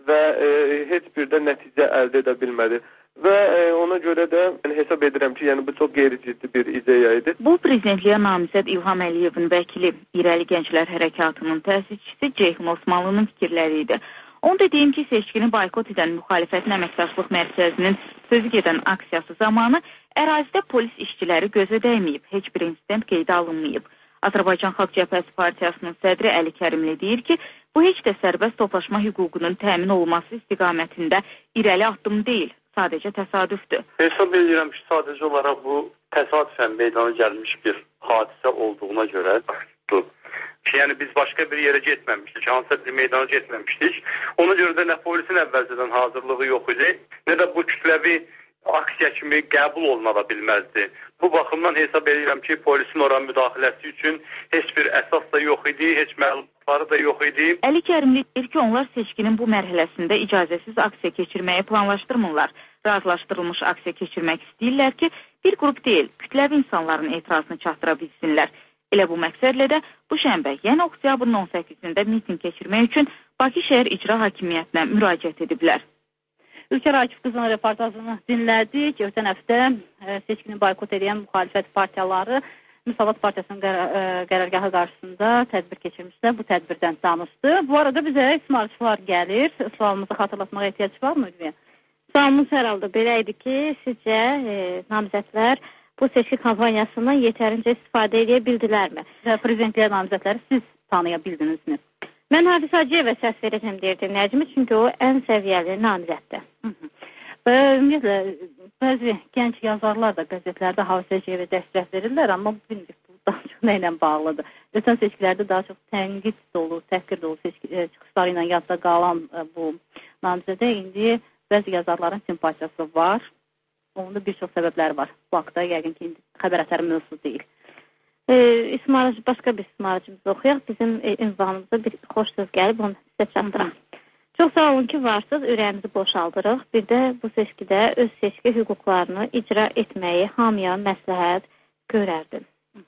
və heç bir də nəticə əldə edə bilmədi. Və ona görə də hesab edirəm ki, yəni bu çox qeyri-ciddi bir ideya idi. Bu prezidentliyə namizəd İlham Əliyevin vəkili, İrəli Gənclər Hərəkatının təsisçisi Ceyhun Osmanlının fikirləri idi. Onu dediyim ki, seçkini boykot edən Müxalifətin Əməkdaşlıq Mərkəzinin sözü gedən aksiyası zamanı ərazidə polis işçiləri gözə dəyməyib, heç bir insident qeydə alınmayıb. Azərbaycan Xalq Cəbhəsi Partiyasının sədri Əli Kərimli deyir ki, bu heç də sərbəst toplaşma hüququnun təmin olunması istiqamətində irəli addım deyil, sadəcə təsadüfdür. Hesab edirəm ki, sadəcə olaraq bu təsadüfən meydana gəlmiş bir hadisə olduğuna görə yəni biz başqa bir yerə getməmişdik, hansısa bir meydana getməmişdik. Ona görə də nə polisin əvvəlcədən hazırlığı yox idi, nə də bu kütləvi aksiya kimi qəbul oluna da bilməzdi. Bu baxımdan hesab edirəm ki, polisin ora müdaxiləsi üçün heç bir əsas da yox idi, heç məlumatları da yox idi. Əli Kərimli deyir ki, onlar seçkinin bu mərhələsində icazəsiz aksiya keçirməyi planlaşdırmırlar. Razılaşdırılmış aksiya keçirmək istəyirlər ki, bir qrup deyil, kütləvi insanların etirazını çatdıra bilsinlər. Elə bu məqsədlə də bu şənbə, yəni oktyabrın 18-də miting keçirmək üçün Bakı Şəhər İcra Hakimiyyətinə müraciət ediblər. Ülkər Akif qızının reportajını dinlədik. Ötən həftə seçkini boykot edən müxalifət partiyaları Müsavat Partiyasının qərargahı qarşısında tədbir keçirmişlər. Bu tədbirdən danışdı. Bu arada bizə ismarçılar gəlir. Sualımızı xatırlatmağa ehtiyac var mı? Sualımız hər halda belə idi ki, sizcə namizədlər bu seçki kampaniyasından yetərincə istifadə edə bildilərmi? Prezidentliyə namizədləri siz tanıya bildinizmi? Mən Hafiz Hacıyevə səs verəcəm deyirdi Nəcmi, çünki o ən səviyyəli namizəddir. Və ümumiyyətlə, bəzi gənc yazarlar da qəzetlərdə Hafiz Hacıyevə dəstək verirlər, amma bilmirik, bu daha çox nə ilə bağlıdır. Ötən seçkilərdə daha çox tənqid dolu, təhqir dolu çıxışları ilə yadda qalan bu namizədə indi bəzi yazarların simpatiyası var. Onun da bir çox səbəbləri var. Bu haqda yəqin ki, xəbər əsəri mövzusu deyil. Başqa bir ismarıcımızı oxuyaq. Bizim ünvanımıza bir xoş söz gəlib, onu sizə çatdıraq. Çox sağ olun ki, varsınız, ürəyimizi boşaldırıq. Bir də bu seçkidə öz seçki hüquqlarını icra etməyi hamıya məsləhət görərdim.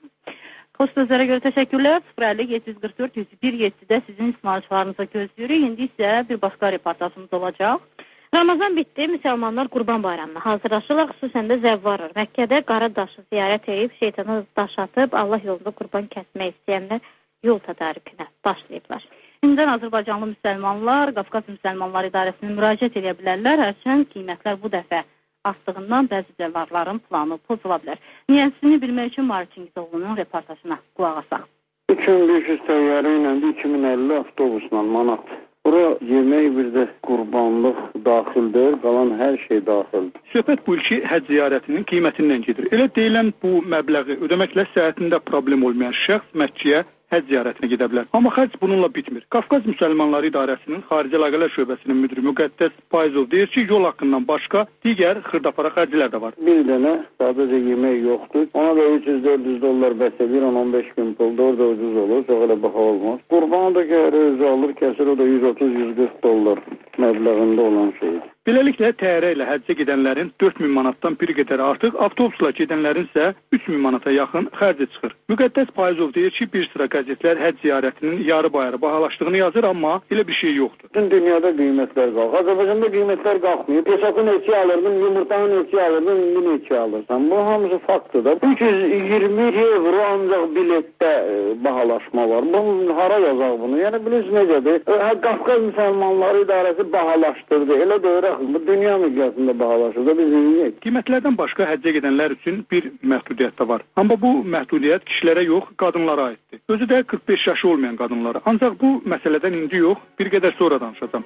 Xoş sözlərə görə təşəkkürlər. 050-744-107-də sizin ismarıcılarınıza gözləyirik. İndi isə bir başqa reportajımız olacaq. Ramazan bitdi, müsəlmanlar Qurban bayramına hazırlaşırlar, xüsusən də zəvvarır. Məkkədə qara daşı ziyarət edib, şeytana daş atıb, Allah yolunda qurban kəsmək istəyənlər yol tədarükünə başlayıblar. İndən Azərbaycanlı müsəlmanlar Qafqaz Müsəlmanlar İdarəsinə müraciət edə bilərlər, hərçənd qiymətlər bu dəfə artdığından bəzi zəvvarların planı pozula bilər. Niyyətini bilmək üçün Marif Çingizoğlu'nun reportajına qulaq asaq. 2500 təyyarə ilə 2050 avtobusla manat. Bura yemək bir də qurbanlıq daxildir, qalan hər şey daxildir. Söhbət bu ilki həcc ziyarətinin qiymətindən gedir. Elə deyilən bu məbləği ödəməklə səyahətində problem olmayan şəxs Məkkəyə həcc ziyarətinə gedə bilər. Amma xərc bununla bitmir. Qafqaz Müsəlmanları İdarəsinin Xarici Əlaqələr Şöbəsinin müdiri Müqəddəs Payızov deyir ki, yol haqqından başqa digər xırdapara xərclər də var. Bir dənə sadəcə yemək yoxdur. Ona da 300-400 dollar bəs edir, 10-15 bin pulda orada ucuz olur, çox elə baha olmaz. Qurbanı da özü alır, kəsir, o da 130-140 dollar məbləğində olan şeydir. Beləliklə, təyyarə ilə həccə gedənlərin 4000 manatdan bir qədər artıq, avtobusla gedənlərin isə 3000 manata yaxın xərci çıxır. Müqəddəs Payızov deyir ki, bir sıra qəzetlər həcc ziyarətinin yarı-bayarı bahalaşdığını yazır, amma elə bir şey yoxdur. Bütün dünyada qiymətlər qalxır. Azərbaycanda qiymətlər qalxmıyor. Peşakı neçə alırdın, yumurtanı neçə alırdın, indi neçə alırsan. Bu hamısı faktdır da. 320 euro ancaq biletdə bahalaşma var. Bu hara yazaq bunu? Yəni bilirsiniz necədir? Qafqaz Müsəlmanları İdarəsi bahalaşdırdı. Elə də öyrək. Bu dünya miqyasında bahalaşır da biz neyik? Qiymətlərdən başqa həccə gedənlər üçün bir məhdudiyyət də var. Amma bu məhdudiyyət kişilərə yox, qadınlara aiddir. Özü də 45 yaşı olmayan qadınlara. Ancaq bu məsələdən indi yox, bir qədər sonra danışacağam.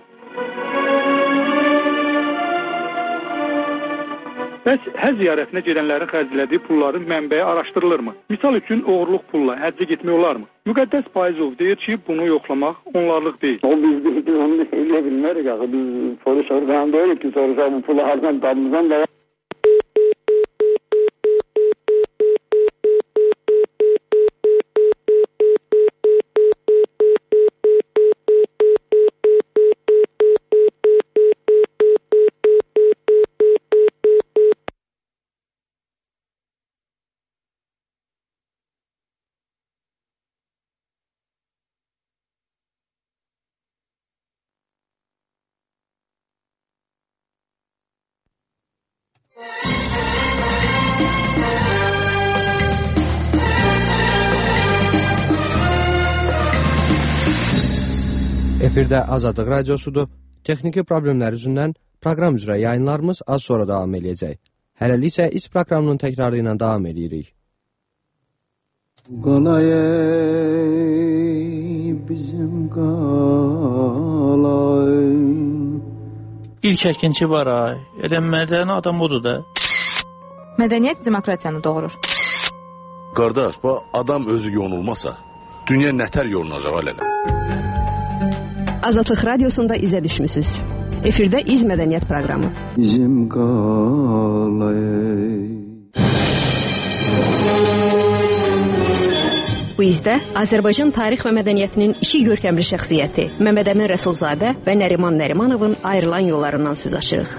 Bəs həcc ziyarətinə gedənlərin xərclədiyi pulların mənbəyi araşdırılırmı? Misal üçün, oğurluq pulla həccə getmək olarmı? Müqəddəs Payızov deyir ki, bunu yoxlamaq onlarlıq deyil. O biz onu elə bilmərik axı. Biz polis orqanı deyirik ki, soruşaq bu pulu hardan tapmısan da Efirdə Azadlıq Radiosudur. Texniki problemlər üzündən proqram üzrə yayınlarımız az sonra davam edəcək. Hələlik isə İS proqramının təkrarı ilə davam edirik. Qalay bizim qalay. İlk əkinçi var ay. Elə mədəni adam odur da. Mədəniyyət demokratiyanı doğurur. Qardaş, bu adam özü yonulmasa, dünya nətər yolunacaq hələ? Azadlıq Radiosunda izə düşmüsünüz. Efirdə İz Mədəniyyət proqramı. Bizim qalay. Bu izdə Azərbaycan tarix və mədəniyyətinin iki görkəmli şəxsiyyəti Məmməd Əmin Rəsulzadə və Nəriman Nərimanovun ayrılan yollarından söz açırıq.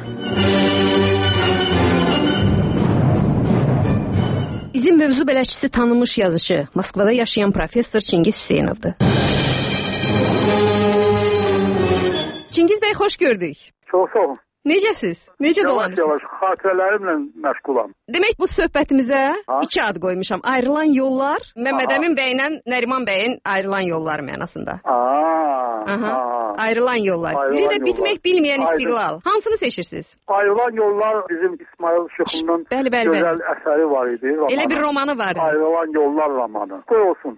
İzin mövzu bələdçisi tanınmış yazıcı, Moskvada yaşayan professor Çingiz Hüseynovdur. Çingiz bəy, xoş gördük. Çox sağ olun. Necəsiz? Necə dolanırsınız? Yavaş-yavaş xatirələrimlə məşğulam. Demək, bu söhbətimizə iki ad qoymuşam. Ayrılan yollar, Məmməd Əmin bəylə Nəriman bəyin ayrılan yolları mənasında. Ayrılan yollar. Biri də bitmək bilməyən istiqlal. Hansını seçirsiniz? Ayrılan yollar bizim İsmail Şıxunun gözəl əsəri var idi. Elə bir romanı var idi. Ayrılan yollar romanı. Qoy olsun.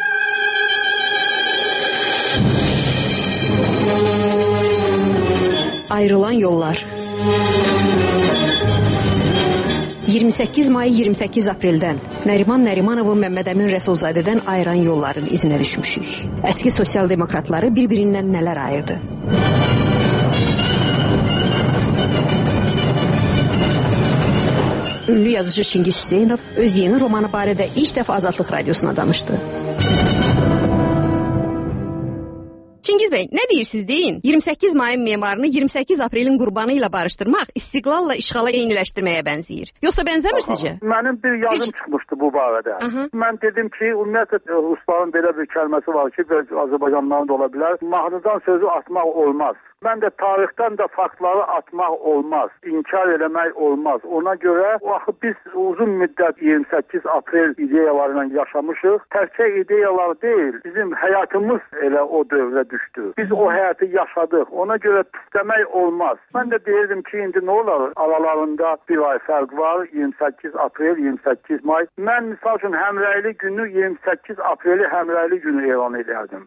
Ayrılan yollar. 28 may 28 apreldən Nəriman Nərimanovun Məmməd Əmin Rəsulzadədən ayıran yolların izinə düşmüşük. Əski sosial demokratları bir-birindən nələr ayırdı? Ünlü yazıcı Çingiz Hüseynov öz yeni romanı barədə ilk dəfə Azadlıq Radiosuna danışdı. Çingiz bəy, nə deyirsiniz deyin? 28 mayın memarını 28 aprelin qurbanı ilə barışdırmaq istiqlalla işğala eyniləşdirməyə bənzəyir. Yoxsa bənzəmir sizcə? Mənim bir yazım çıxmışdı bu barədə. Mən dedim ki, ümumiyyətlə Rusların belə bir kəlməsi var ki, Azərbaycanlıların da ola bilər. Mahnıdan sözü atmaq olmaz. Mən də tarixdən də faktları atmaq olmaz, inkar eləmək olmaz. Ona görə axı biz uzun müddət 28 aprel ideyalarıyla yaşamışıq. Təkcə ideyalar deyil, bizim həyatımız elə o dövrə düşdü. Biz o həyatı yaşadıq. Ona görə pisləmək olmaz. Mən də deyirdim ki, indi nə olar? Aralarında bir ay fərq var. 28 aprel, 28 may. Mən misal üçün həmrəyli günü 28 apreli həmrəyli günü elan edərdim.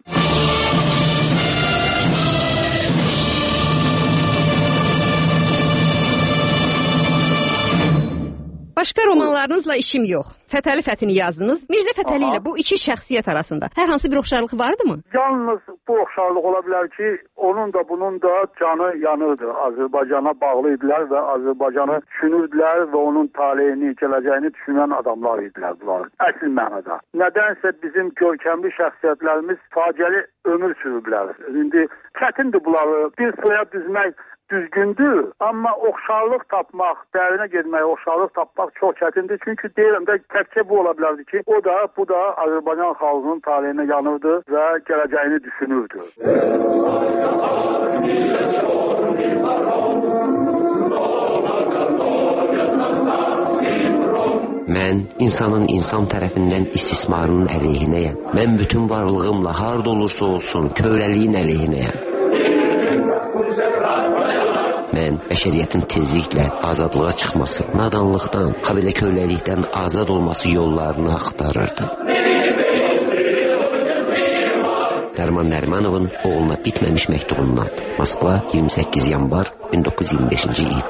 Başqa romanlarınızla işim yox. Fətəli Fətini yazdınız. Mirzə Fətəli ilə bu iki şəxsiyyət arasında hər hansı bir oxşarlıq vardı mı? Yalnız bu oxşarlıq ola bilər ki, onun da bunun da canı yanırdı. Azərbaycana bağlı idilər və Azərbaycanı düşünürdülər və onun taleyini, gələcəyini düşünən adamlar idilər bunlar. Əsl mənada. Nədənsə bizim görkəmli şəxsiyyətlərimiz faciəli ömür sürüblər. İndi çətindir bunları bir sıraya düzmək düzgündür, amma oxşarlıq tapmaq, dərinə getmək, oxşarlıq tapmaq çox çətindir. Çünki deyirəm də təkcə bu ola bilərdi ki, bu da Azərbaycan xalqının taleyinə yanırdı və gələcəyini düşünürdü. Mən insanın insan tərəfindən istismarının əleyhinəyəm. Mən bütün varlığımla harda olursa olsun köləliyin əleyhinəyəm. Mən bəşəriyyətin tezliklə azadlığa çıxması, nadanlıqdan, habelə köləlikdən azad olması yollarını axtarırdı. Nəriman Nərimanovun oğluna bitməmiş məktubundan. Moskva, 28 yanvar 1925-ci il.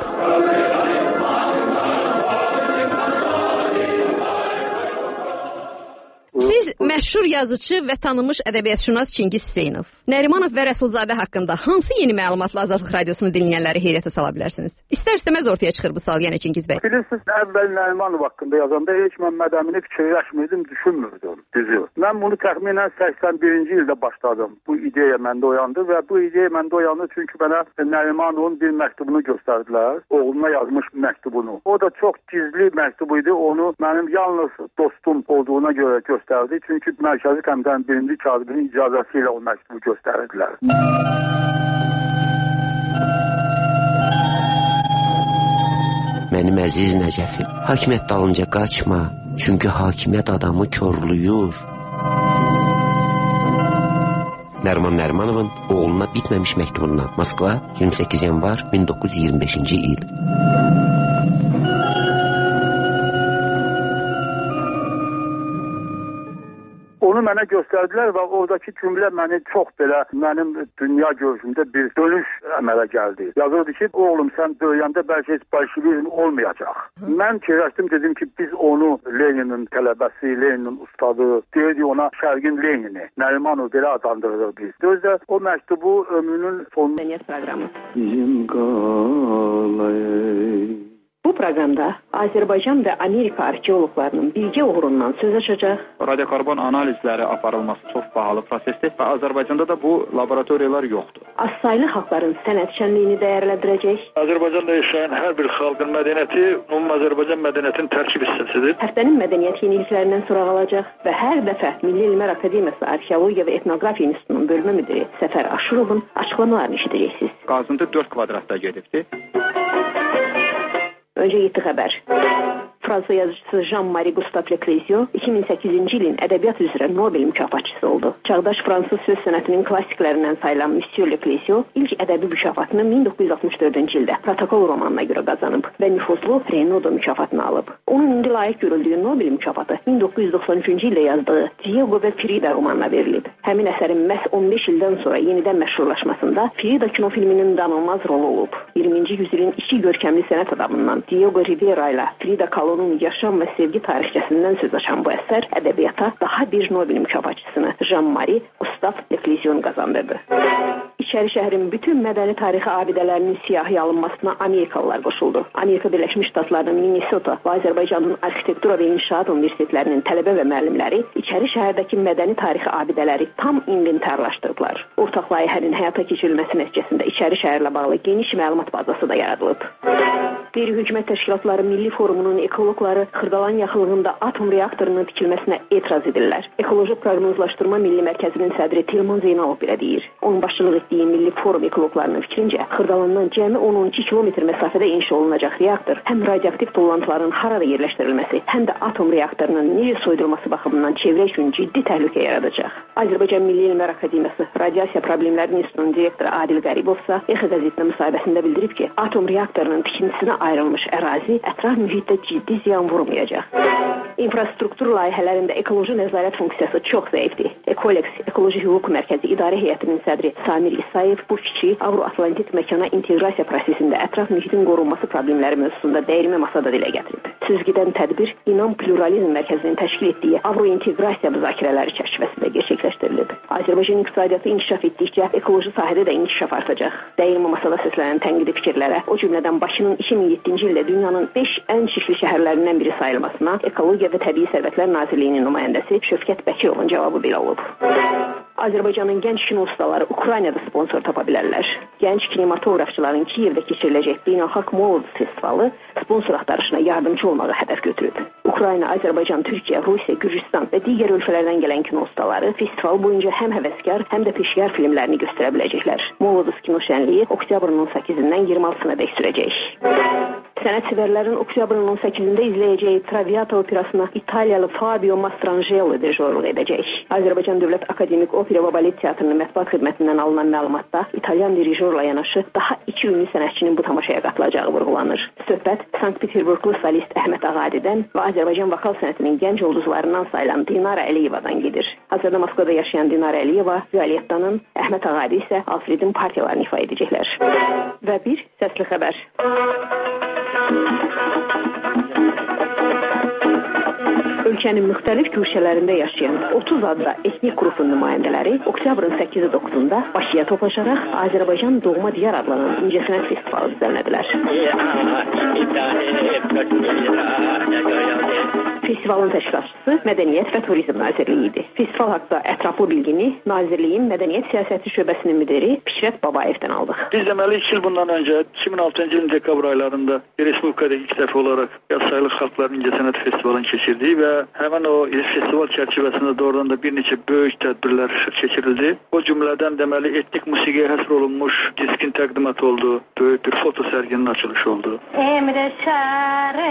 Siz məşhur yazıcı və tanınmış ədəbiyyatşünas Çingiz Hüseynov, Nərimanov və Rəsulzadə haqqında hansı yeni məlumatla Azadlıq Radiosunu dinləyənləri heyrətə sala bilərsiniz? İstər-istəməz ortaya çıxır bu sual, yəni Çingiz bəy. Bilirsiniz, əvvəl Nərimanov haqqında yazanda heç Məmməd Əmini fikirləşmirdim, düşünmürdüm, düzü. Mən bunu təxminən 81-ci ildə başladım. Bu ideya məndə oyandı və bu ideya məndə oyandı çünki mənə Nərimanovun bir məktubunu göstərdilər, oğluna yazmış məktubunu. O da çox gizli məktub idi, onu mənim yalnız dostum olduğuna görə göstərdi. Çünki Mərkəzi Komitənin birinci katibinin icazəsi ilə o məktubu göstərdilər. Mənim əziz Nəcəfim, hakimiyyət dalınca qaçma, çünki hakimiyyət adamı körlüyür. Nəriman Nərimanovun oğluna bitməmiş məktubundan. Moskva, 28 yanvar 1925-ci il. Onu mənə göstərdilər və oradakı cümlə məni çox belə mənim dünya görüşümdə bir dönüş əmələ gəldi. Yazırdı ki, oğlum sən böyüyəndə bəlkə heç bolşevizm olmayacaq. Mən fikirləşdim, dedim ki, biz onu Leninin tələbəsi, Leninin ustadı, deyirdik ona Şərqin Lenini, Nərimanov belə adlandırırıq biz. Özdə o məktubu ömrünün sonuna Mədəniyyət proqramı. Bu proqramda Azərbaycan və Amerika arxeoloqlarının bilgi uğrundan söz açacaq. Radiokarbon analizləri aparılması çox bahalı prosesdir və Azərbaycanda da bu laboratoriyalar yoxdur. Azsaylı xalqların sənət şənliyini dəyərləndirəcək. Azərbaycanda yaşayan hər bir xalqın mədəniyyəti ümumi Azərbaycan mədəniyyətinin tərkib hissəsidir. Həftənin mədəniyyət yeniliklərindən soraq alacaq və hər dəfə Milli Elmlər Akademiyası Arxeologiya və Etnografiya İnstitutunun bölmə müdiri Səfər Aşurovun açıqlamalarını eşidəcəksiniz. Qazıntı 4 kvadratda gedibdir. Önce gitti xəbər. Fransa yazıcısı Jean-Marie Gustave Le Clézio 2008-ci ilin ədəbiyyat üzrə Nobel mükafatçısı oldu. Çağdaş Fransız söz sənətinin klassiklərindən sayılan Monsieur Le Clézio ilk ədəbi mükafatını 1964-cü ildə Protokol romanına görə qazanıb və nüfuzlu Renaudot mükafatını alıb. Onun indi layiq görüldüyü Nobel mükafatı 1993-cü ildə yazdığı Diego və Frida romanına verilib. Həmin əsərin məhz 15 ildən sonra yenidən məşhurlaşmasında Frida kinofilminin danılmaz rolu olub. 20-ci yüzilin iki görkəmli sənət adamından Diego Rivera ilə Frida Kahlo'nun yaşam və sevgi tarixçəsindən söz açan bu əsər ədəbiyyata daha bir Nobel mükafatçısını Jean-Marie Gustave Le Clézio qazandırdı. İçəri şəhərin bütün mədəni tarixi abidələrinin siyahıya alınmasına Amerikalılar qoşuldu. Amerika Birləşmiş Ştatlarının Minnesota və Azərbaycanın Arxitektura və İnşaat Universitetlərinin tələbə və müəllimləri içəri şəhərdəki mədəni tarixi abidələri tam inventarlaşdırdılar. Ortaq layihənin həyata keçirilməsi nəticəsində içəri şəhərlə bağlı geniş məlumat bazası da yaradılıb. Qeyri-hökumət təşkilatları Milli Forumunun ekoloqları Xırdalan yaxınlığında atom reaktorunun tikilməsinə etiraz edirlər. Ekoloji proqnozlaşdırma Milli Mərkəzinin sədri Tilman Zeynalov belə deyir. Onun başçılıq etdiyi Milli Forum ekoloqlarının fikrincə, Xırdalandan cəmi 12 kilometr məsafədə inşa olunacaq reaktor həm radioaktiv tullantıların harada yerləşdirilməsi, həm də atom reaktorunun necə soyudulması baxımından çevrə üçün ciddi təhlükə yaradacaq. Azərbaycan Milli Elmlər Akademiyası Radiasiya Problemləri İnstitutunun direktoru Adil Qəribovsa EXA qəzetində müsahibəsində bildirib ki, atom reaktorunun tikintisinə ayrılmış ərazi ətraf mühitdə ciddi ziyan vurmayacaq. İnfrastruktur layihələrində ekoloji nəzarət funksiyası çox zəifdir. Ekolex, Ekoloji Hüquq Mərkəzi İdarə Heyətinin sədri Samir İsayev bu fikri Avro-Atlantik məkana inteqrasiya prosesində ətraf mühitin qorunması problemləri mövzusunda dəyirmi masada dilə gətirib. Sözgedən tədbir İnam Pluralizm Mərkəzinin təşkil etdiyi Avro-inteqrasiya müzakirələri çərçivəsində gerçəkləşdirilib. Azərbaycan iqtisadiyyatı inkişaf etdikcə ekoloji sahədə də inkişaf artacaq. Dəyirmi masada səslənən tənqidi fikirlərə, o cümlədən Bakının 2007-ci ildə dünyanın 5 ən çirkli şəhərlərindən biri sayılmasına Ekologiya və Təbii Sərvətlər Nazirliyinin nümayəndəsi Şövkət Bəkirovun cavabı belə olub. Azərbaycanın gənc kino ustaları Ukraynada sponsor tapa bilərlər. Gənc kinematografçıların Kiyevdə keçiriləcək Beynəlxalq Molod festivalı sponsor axtarışına yardımcı olmağı hədəf götürüb. Ukrayna, Azərbaycan, Türkiyə, Rusiya, Gürcüstan və digər ölkələrdən gələn kino ustaları festival boyunca həm həvəskar, həm də peşkar filmlərini göstərə biləcəklər. Molodus kino şənliyi oktyabrın 18-dən 26-sına dək sürəcək. Sənətsevərlərin oktyabrın 18-də izləyəcəyi Traviata operasına İtaliyalı Fabio Mastrangelo dirigorluq edəcək. Azərbaycan Dövlət Akademik Opera və Balet Teatrının mətbuat xidmətindən alınan məlumatda İtalyan dirijorla yanaşı daha 2 ünlü sənətçinin bu tamaşaya qatılacağı vurğulanır. Söhbət Sankt-Peterburglu solist Əhməd Ağadidən və Azərbaycan vokal sənətinin gənc ulduzlarından sayılan Dinara Əliyevadan gedir. Hazırda Moskvada yaşayan Dinara Əliyeva Violetta'nın, Əhməd Ağadi isə Alfredin partiyalarını ifa edəcəklər. Və bir səsli xəbər. Ölkənin müxtəlif güşələrində yaşayan 30 adda etnik qrupun nümayəndələri oktyabrın 8-9-da Bakıya toplaşaraq Azərbaycan Doğma Diyar adlanan incəsənət festivalı düzənlədilər. Festivalın təşkilatçısı Mədəniyyət və Turizm Nazirliyi idi. Festival haqqında ətraflı bilgini Nazirliyin Mədəniyyət Siyasəti şöbəsinin müdiri Fikrət Babayevdən aldıq. Biz deməli 2 il bundan öncə 2006-cı ilin dekabr aylarında Respublikada ilk dəfə olaraq Yazsaylı Xalqların İncəsənət Festivalını keçirdik və həmin o festival çərçivəsində doğrudan da bir neçə böyük tədbirlər keçirildi. O cümlədən deməli etnik musiqiyə həsr olunmuş diskin təqdimatı oldu. Böyük bir foto sərginin açılışı oldu. Emre şarı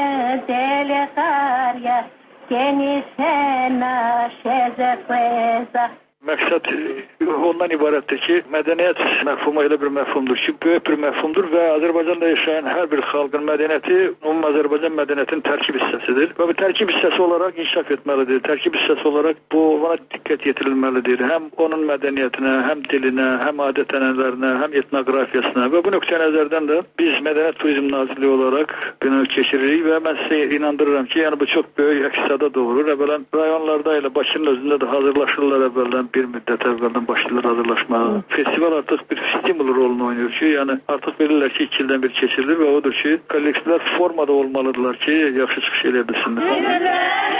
deli qarya Genişena şeze preza Məqsəd ondan ibarətdir ki, mədəniyyət məfhumu elə bir məfhumdur ki, böyük bir məfhumdur və Azərbaycanda yaşayan hər bir xalqın mədəniyyəti ümumi Azərbaycan mədəniyyətinin tərkib hissəsidir. Və bu tərkib hissəsi olaraq inkişaf etməlidir. Tərkib hissəsi olaraq buna diqqət yetirilməlidir. Həm onun mədəniyyətinə, həm dilinə, həm adət-ənənələrinə, həm etnoqrafiyasına və bu nöqteyi nəzərdən də biz Mədəniyyət Turizm Nazirliyi olaraq bunu keçiririk və mən sizə inandırıram ki, yəni bu çox böyük əks-səda doğurur. Əvvələn rayonlarda ilə Bakının özündə də hazırlaşırlar əvvəldən. Bir müddət əvvəldən başlayırlar hazırlaşmağa. Festival artıq bir stimul rolunu oynayır ki, yəni artıq bilirlər ki, 2 ildən bir keçirilir və odur ki, kollektivlər formada olmalıdırlar ki, yaxşı çıxış eləyə bilsinlər.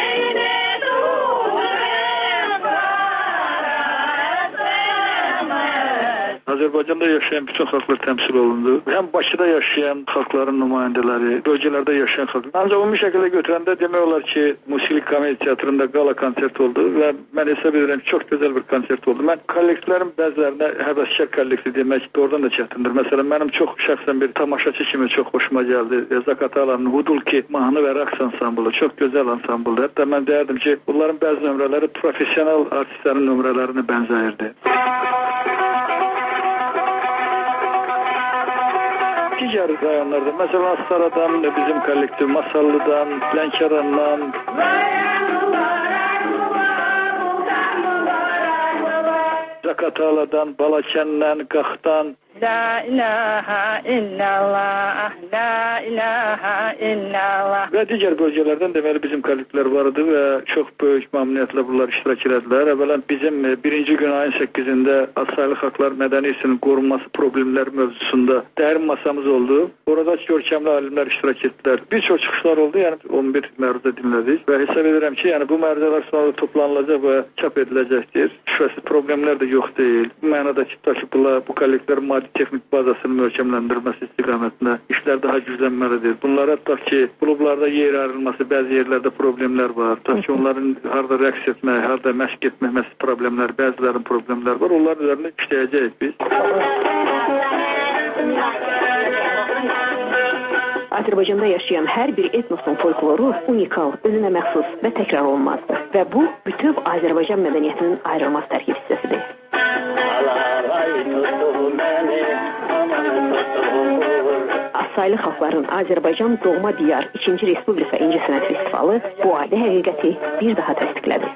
Azərbaycanda yaşayan bütün xalqlar təmsil olundu. Həm Bakıda yaşayan xalqların nümayəndələri, bölgələrdə yaşayan xalqlar. Ancaq ümumi şəkildə götürəndə demək olar ki, Musiqili Komediya Teatrında qala konsert oldu və mən hesab edirəm ki, çox gözəl bir konsert oldu. Mən kollektivlərin bəzilərinə həvəskar kollektiv demək doğrudan da çətindir. Məsələn, mənim çox şəxsən bir tamaşaçı kimi çox xoşuma gəldi. Zakatalanın Hudulki mahnı və rəqs ansamblı çox gözəl ansambıldır. Hətta mən deyərdim ki, bunların bəzi nömrələri professional artistlərin nömrələrinə bənzəyirdi. Digər rayonlarda, məsələn, Astaradan, bizim kollektiv Masallıdan, Lənkərandan, Zakataladan, Balakəndən, Qaxdan. La ilahe illallah, la ilahe illallah. Və digər bölgələrdən deməli bizim kollektivlər vardı və çox böyük məmnuniyyətlə bunlar iştirak etdilər. Əvvələn bizim birinci gün ayın 8-də azsaylı xalqlar mədəniyyətinin qorunması problemləri mövzusunda dərin masamız oldu. Orada görkəmli alimlər iştirak etdilər. Bir çox çıxışlar oldu, yəni 11 məruzə dinlədik və hesab edirəm ki, yəni bu məruzələr sonra toplanılacaq və çap ediləcəkdir. Şübhəsiz problemlər də yox deyil. Bu mənada ki, bu kollektivlərin texnik bazasının möhkəmləndirilməsi istiqamətində işlər daha güclənməlidir. Bunlar hətta ki, klublarda yer ayrılması, bəzi yerlərdə problemlər var. Hətta ki, onların harada rəqs etmək, harada məşq etmək problemlər, bəzilərinin problemlər var. Onlar üzərində işləyəcəyik biz. Azərbaycanda yaşayan hər bir etnosun folkloru unikal, özünə məxsus və təkrar olunmazdır. Və bu, bütöv Azərbaycan mədəniyyətinin ayrılmaz tərkib hissəsidir. Azsaylı xalqların Azərbaycan Doğma Diyar 2-ci Respublika İnci Sənət Festivalı bu adi həqiqəti bir daha təsdiqlədi.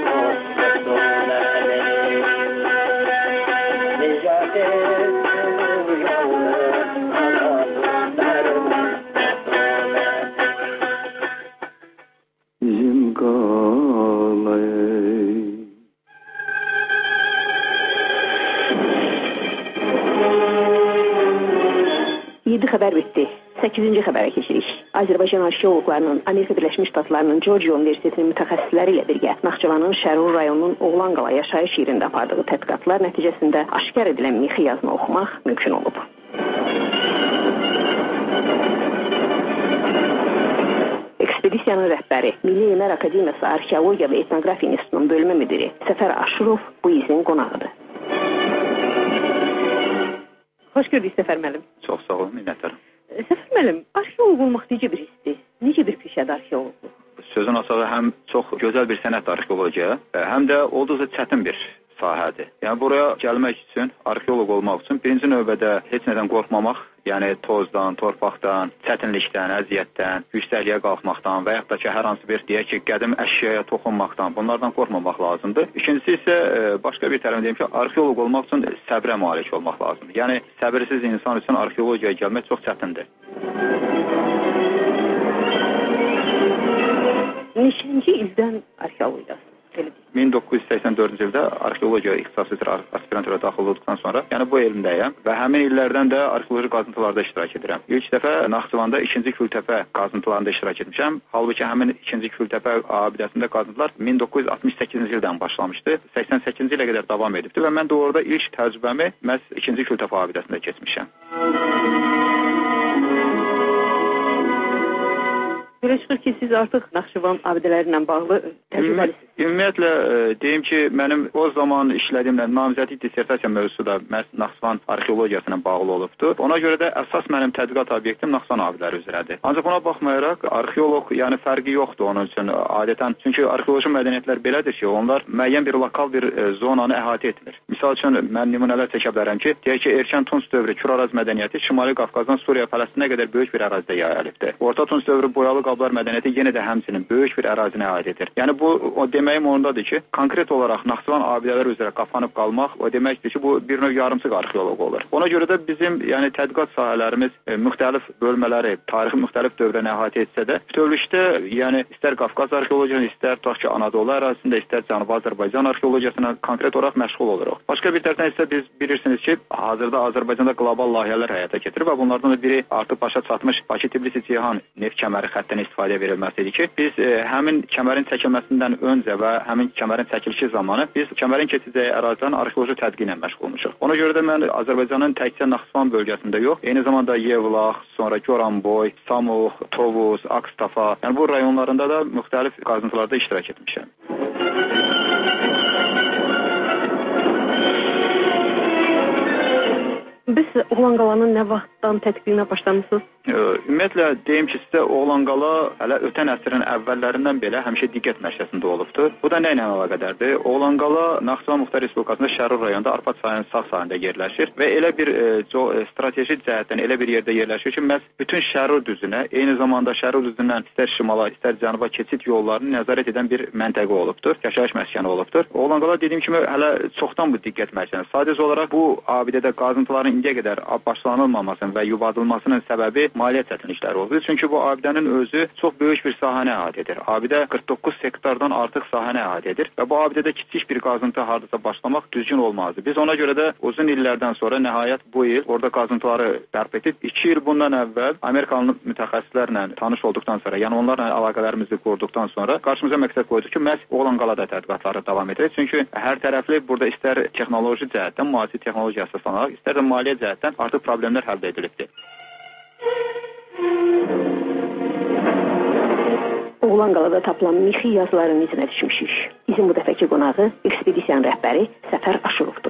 Xəbər bitdi. 8-ci xəbərə keçirik. Azərbaycan arxeoloqlarının Amerika Birləşmiş Ştatlarının Georgia Universitetinin mütəxəssisləri ilə birgə Naxçıvanın Şərur rayonunun Oğlanqala yaşayış yerində apardığı tədqiqatlar nəticəsində aşkar edilən mixi yazını oxumaq mümkün olub. Ekspedisiyanın rəhbəri, Milli Elmlər Akademiyası Arxeologiya və Etnografiya İnstitutunun bölmə müdiri Səfər Aşurov bu izin qonağıdır. Xoş gördük Səfər müəllim. Çox sağ olun, minnətdaram. Səfər müəllim, arxeoloq olmaq necə bir hissdir? Necə bir peşədir arxeoloqluq? Sözün asağı həm çox gözəl bir sənət arxeologiya, həm də olduqca çətin bir sahədir. Yəni buraya gəlmək üçün, arxeoloq olmaq üçün birinci növbədə heç nədən qorxmamaq, yəni tozdan, torpaqdan, çətinlikdən, əziyyətdən, yüksəkliyə qalxmaqdan və yaxud da ki, hər hansı bir deyək ki, qədim əşyaya toxunmaqdan, bunlardan qorxmamaq lazımdır. İkincisi isə başqa bir tərəfdən deyim ki, arxeoloq olmaq üçün səbrə malik olmaq lazımdır. Yəni səbirsiz insan üçün arxeologiyaya gəlmək çox çətindir. Neçənci ildən arxeologiyasınız? 1984-cü ildə arxeologiya ixtisası üzrə aspirantura daxil olduqdan sonra, yəni bu elmdəyəm və həmin illərdən də arxeoloji qazıntılarda iştirak edirəm. İlk dəfə Naxçıvanda 2-ci Kültəpə qazıntılarında iştirak etmişəm. Halbuki həmin 2-ci Kültəpə abidəsində qazıntılar 1968-ci ildən başlamışdı. 88-ci ilə qədər davam edibdi və mən də orada ilk təcrübəmi məhz 2-ci Kültəpə abidəsində keçmişəm. Belə çıxır ki, siz artıq Naxçıvan abidələri ilə bağlı təcrübəlisiniz. Ümumiyyətlə deyim ki, mənim o zaman işlədiyim namizədlik dissertasiya mövzusu da məhz Naxçıvan arxeologiyası ilə bağlı olubdu. Ona görə də əsas mənim tədqiqat obyektim Naxçıvan abidələri üzrədir. Ancaq buna baxmayaraq arxeoloq, yəni fərqi yoxdur onun üçün adətən. Çünki arxeoloji mədəniyyətlər belədir ki, onlar müəyyən bir lokal bir zonanı əhatə etmir. Misal üçün mən nümunələr çəkə bilərəm ki, deyək ki, erkən Tunc dövrü Kür-Araz mədəniyyəti Şimali Qafqazdan Suriya, Fələstinə qədər böyük bir ərazidə yayılıbdır. Orta Tunc dövrü boyalı qablar mədəniyyəti yenə də həmçinin böyük bir ərazinə aid edir. Yəni bu o deməyim ondadır ki, konkret olaraq Naxçıvan abidələri üzrə qapanıb qalmaq o deməkdir ki, bu bir növ yarımçıq arxeoloq olur. Ona görə də bizim yəni tədqiqat sahələrimiz müxtəlif bölmələri, tarixi müxtəlif dövrəni əhatə etsə də, bütövlükdə yəni istər Qafqaz arxeologiyasına, istər tutaq ki, Anadolu ərazisində, istər Cənubi Azərbaycan arxeologiyasına konkret olaraq məşğul oluruq. Başqa bir tərəfdən isə biz bilirsiniz ki, hazırda Azərbaycanda qlobal layihələr həyata keçirilir və bunlardan da biri artıq başa çatmış Bakı-Tbilisi-Ceyhan neft kəməri xəttinin istifadəyə verilməsidir ki, biz həmin kəmərin çəkilməsindən öncə və həmin kəmərin çəkilişi zamanı biz kəmərin keçəcəyi ərazilərin arxeoloji tədqiqi ilə məşğul olmuşuq. Ona görə də mən Azərbaycanın təkcə Naxçıvan bölgəsində yox, eyni zamanda Yevlax, sonra Goranboy, Samux, Tovuz, Akstafa, yəni bu rayonlarında da müxtəlif qazıntılarda iştirak etmişəm. Biz Oğlanqalanın nə vaxtdan tədqiqinə başlamısınız? Ümumiyyətlə deyim ki, sizə Oğlanqala hələ ötən əsrin əvvəllərindən belə həmişə diqqət məşqəsində olubdur. Bu da nə ilə əlaqədardır? Oğlanqala Naxçıvan Muxtar Respublikasında Şərur rayonunda Arpad çayının sağ sahilində yerləşir və elə bir strateji cəhətdən elə bir yerdə yerləşir ki, məhz bütün Şərur düzünə, eyni zamanda Şərur düzündən istər şimala, istər cənuba keçid yollarını nəzarət edən bir məntəqə olubdur, yaşayış məskəni olubdur. Oğlanqala dediyim kimi hələ çoxdan bu diqqət məskəni. Sadəcə olaraq bu abidədə qazıntıların indiyə qədər başlanılmamasının və yubadılmasının səbəbi maliyyə çətinlikləri oldu. Çünki bu abidənin özü çox böyük bir sahəni əhatə edir. Abidə 49 hektardan artıq sahəni əhatə edir və bu abidədə kiçik bir qazıntı hardasa başlamaq düzgün olmazdı. Biz ona görə də uzun illərdən sonra nəhayət bu il orada qazıntıları bərpa etdik. 2 il bundan əvvəl Amerikalı mütəxəssislərlə tanış olduqdan sonra, yəni onlarla əlaqələrimizi qurduqdan sonra qarşımıza məqsəd qoyduq ki, məhz Oğlanqalada tədqiqatları davam edək. Çünki hər tərəfli burada istər texnoloji cəhətdən, müasir texnologiya əsaslanaraq, istər də maliyyə cəhətdən artıq problemlər həll edilibdir. Oğlanqalada tapılan mixi yazıların izinə düşmüşük. Bizim bu dəfəki qonağı ekspedisiyanın rəhbəri Səfər Aşırovdur.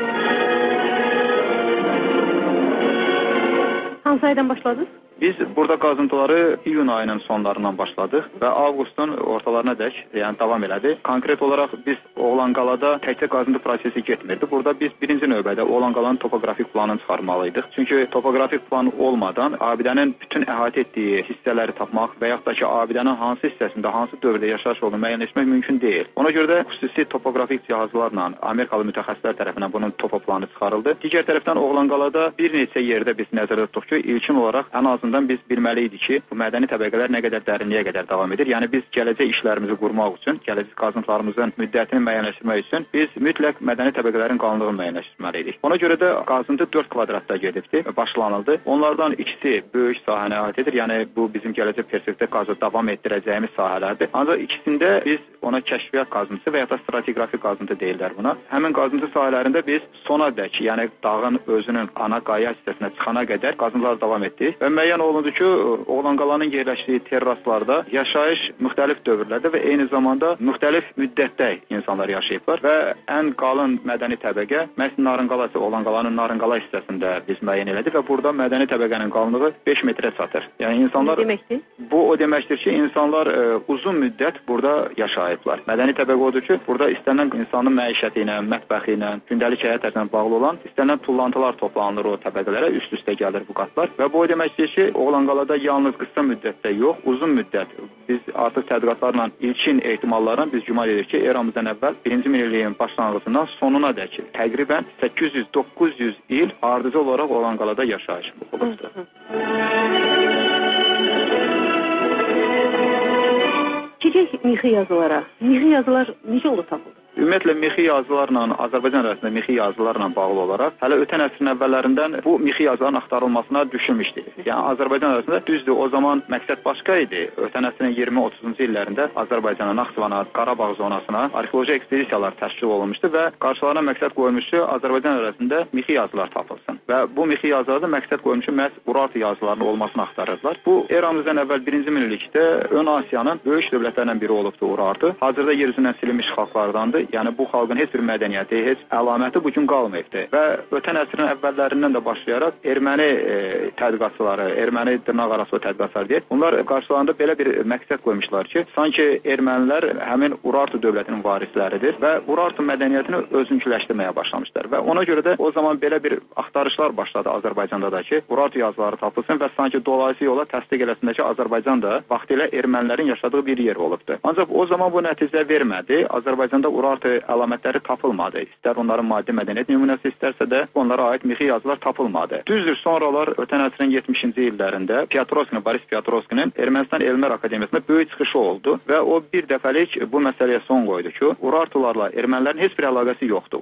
Hansı aydan başladınız? Biz burada qazıntıları iyun ayının sonlarından başladıq və avqustun ortalarına dək, yəni davam elədi. Konkret olaraq biz Oğlanqalada təkcə qazıntı prosesi getmirdi. Burada biz birinci növbədə Oğlanqalanın topografik planını çıxarmalıydıq. Çünki topografik plan olmadan abidənin bütün əhatə etdiyi hissələri tapmaq və yaxud da ki, abidənin hansı hissəsində, hansı dövrdə yaşayış olduğunu müəyyənləşmək mümkün deyil. Ona görə də xüsusi topografik cihazlarla Amerikalı mütəxəssislər tərəfindən bunun topo planı çıxarıldı. Digər tərəfdən Oğlanqalada bir neçə yerdə biz nəzərdə tutduq ki, ilkin olaraq ən azından biz bilməliydik ki, bu mədəni təbəqələr nə qədər dərinliyə qədər davam edir. Yəni biz gələcək işlərimizi qurmaq üçün, gələcək qazıntılarımızın müddətini müəyyənləşdirmək üçün biz mütləq mədəni təbəqələrin qalınlığını müəyyənləşdirməliydik. Ona görə də qazıntı 4 kvadratda gedibdi, başlanıldı. Onlardan ikisi böyük sahəni əhatə edir. Yəni bu bizim gələcək perspektivdə qazı davam etdirəcəyimiz sahələrdir. Ancaq ikisində biz ona kəşfiyyat qazıntısı və ya da stratigrafik qazıntı deyirlər buna. Həmin qazıntı sahələrində biz sona dək, yəni dağın özünün ana qaya hissəsinə çıxana qədər qazıntılar davam etdik və müəyyən olundu ki, Oğlanqalanın yerləşdiyi terraslarda yaşayış müxtəlif dövrlərdə və eyni zamanda müxtəlif müddətdə insanlar yaşayıblar və ən qalın mədəni təbəqə məhz Narınqala, Oğlanqalanın Narınqala hissəsində biz müəyyən elədik və burada mədəni təbəqənin qalınlığı 5 metrə çatır. Yəni insanlar bu o deməkdir ki, insanlar uzun müddət burada yaşayıblar. Mədəni təbəqə odur ki, burada istənilən insanın məişəti ilə, mətbəxi ilə, gündəlik həyat tərzinə bağlı olan istənilən tullantılar toplanılır o təbəqələrə, üst-üstə gəlir bu qatlar və bu o deməkdir ki, Oğlanqalada yalnız qısa müddətdə yox, uzun müddət biz artıq tədqiqatlarla ilkin ehtimallarla biz güman edirik ki, eramızdan əvvəl 1-ci minilliyin başlanğıcından sonuna dək təqribən 800-900 il ardıcıl olaraq Oğlanqalada yaşayış olubdur. Keçək mixi yazılara. Mixi yazılar necə oldu tapıldı? Ümumiyyətlə mixi yazılarla, Azərbaycan arasında mixi yazılarla bağlı olaraq hələ ötən əsrin əvvəllərindən bu mixi yazıların axtarılmasına düşünmüşdük. Yəni Azərbaycan arasında düzdür, o zaman məqsəd başqa idi. Ötən əsrin 20-30-cu illərində Azərbaycana, Naxçıvana, Qarabağ zonasına arxeoloji ekspedisiyalar təşkil olunmuşdu və qarşılarına məqsəd qoyulmuşdu Azərbaycan arasında mixi yazılar tapılsın. və bu mixi yazılarda məqsəd qoymuş məhz Urartu yazılarının olmasını axtarırdılar. Bu eramızdan əvvəl 1-ci minillikdə Ön Asiyanın böyük dövlətlərindən biri olubdu Urartu. Hazırda yer üzündən silinmiş xalqlardandır. Yəni bu xalqın heç bir mədəniyyəti, heç əlaməti bu gün qalmayıbdı. Və ötən əsrin əvvəllərindən də başlayaraq erməni tədqiqatçıları, erməni dırnaqarası tədqiqatçılar deyək, bunlar qarşılarında belə bir məqsəd qoymuşlar ki, sanki ermənilər həmin Urartu dövlətinin varisləridir və Urartu mədəniyyətini özünküləşdirməyə başlamışlar. Və ona görə də o zaman belə bir axtarışlar başladı Azərbaycanda da ki, Urartu yazıları tapılsın və sanki dolayısı yola təsdiq eləsin ki, Azərbaycan da vaxtilə ermənilərin yaşadığı bir yer olubdu. Ancaq o zaman bu nəticə vermədi. Azərbaycanda Urartu əlamətləri tapılmadı. İstər onların maddi mədəniyyət nümunəsi, istərsə də onlara aid mixi yazılar tapılmadı. Düzdür, sonralar ötən əsrin 70-ci illərində Boris Piotrowskinin Ermənistan Elmlər Akademiyasında böyük çıxışı oldu və o bir dəfəlik bu məsələyə son qoydu ki, Urartularla ermənilərin heç bir əlaqəsi yoxdur.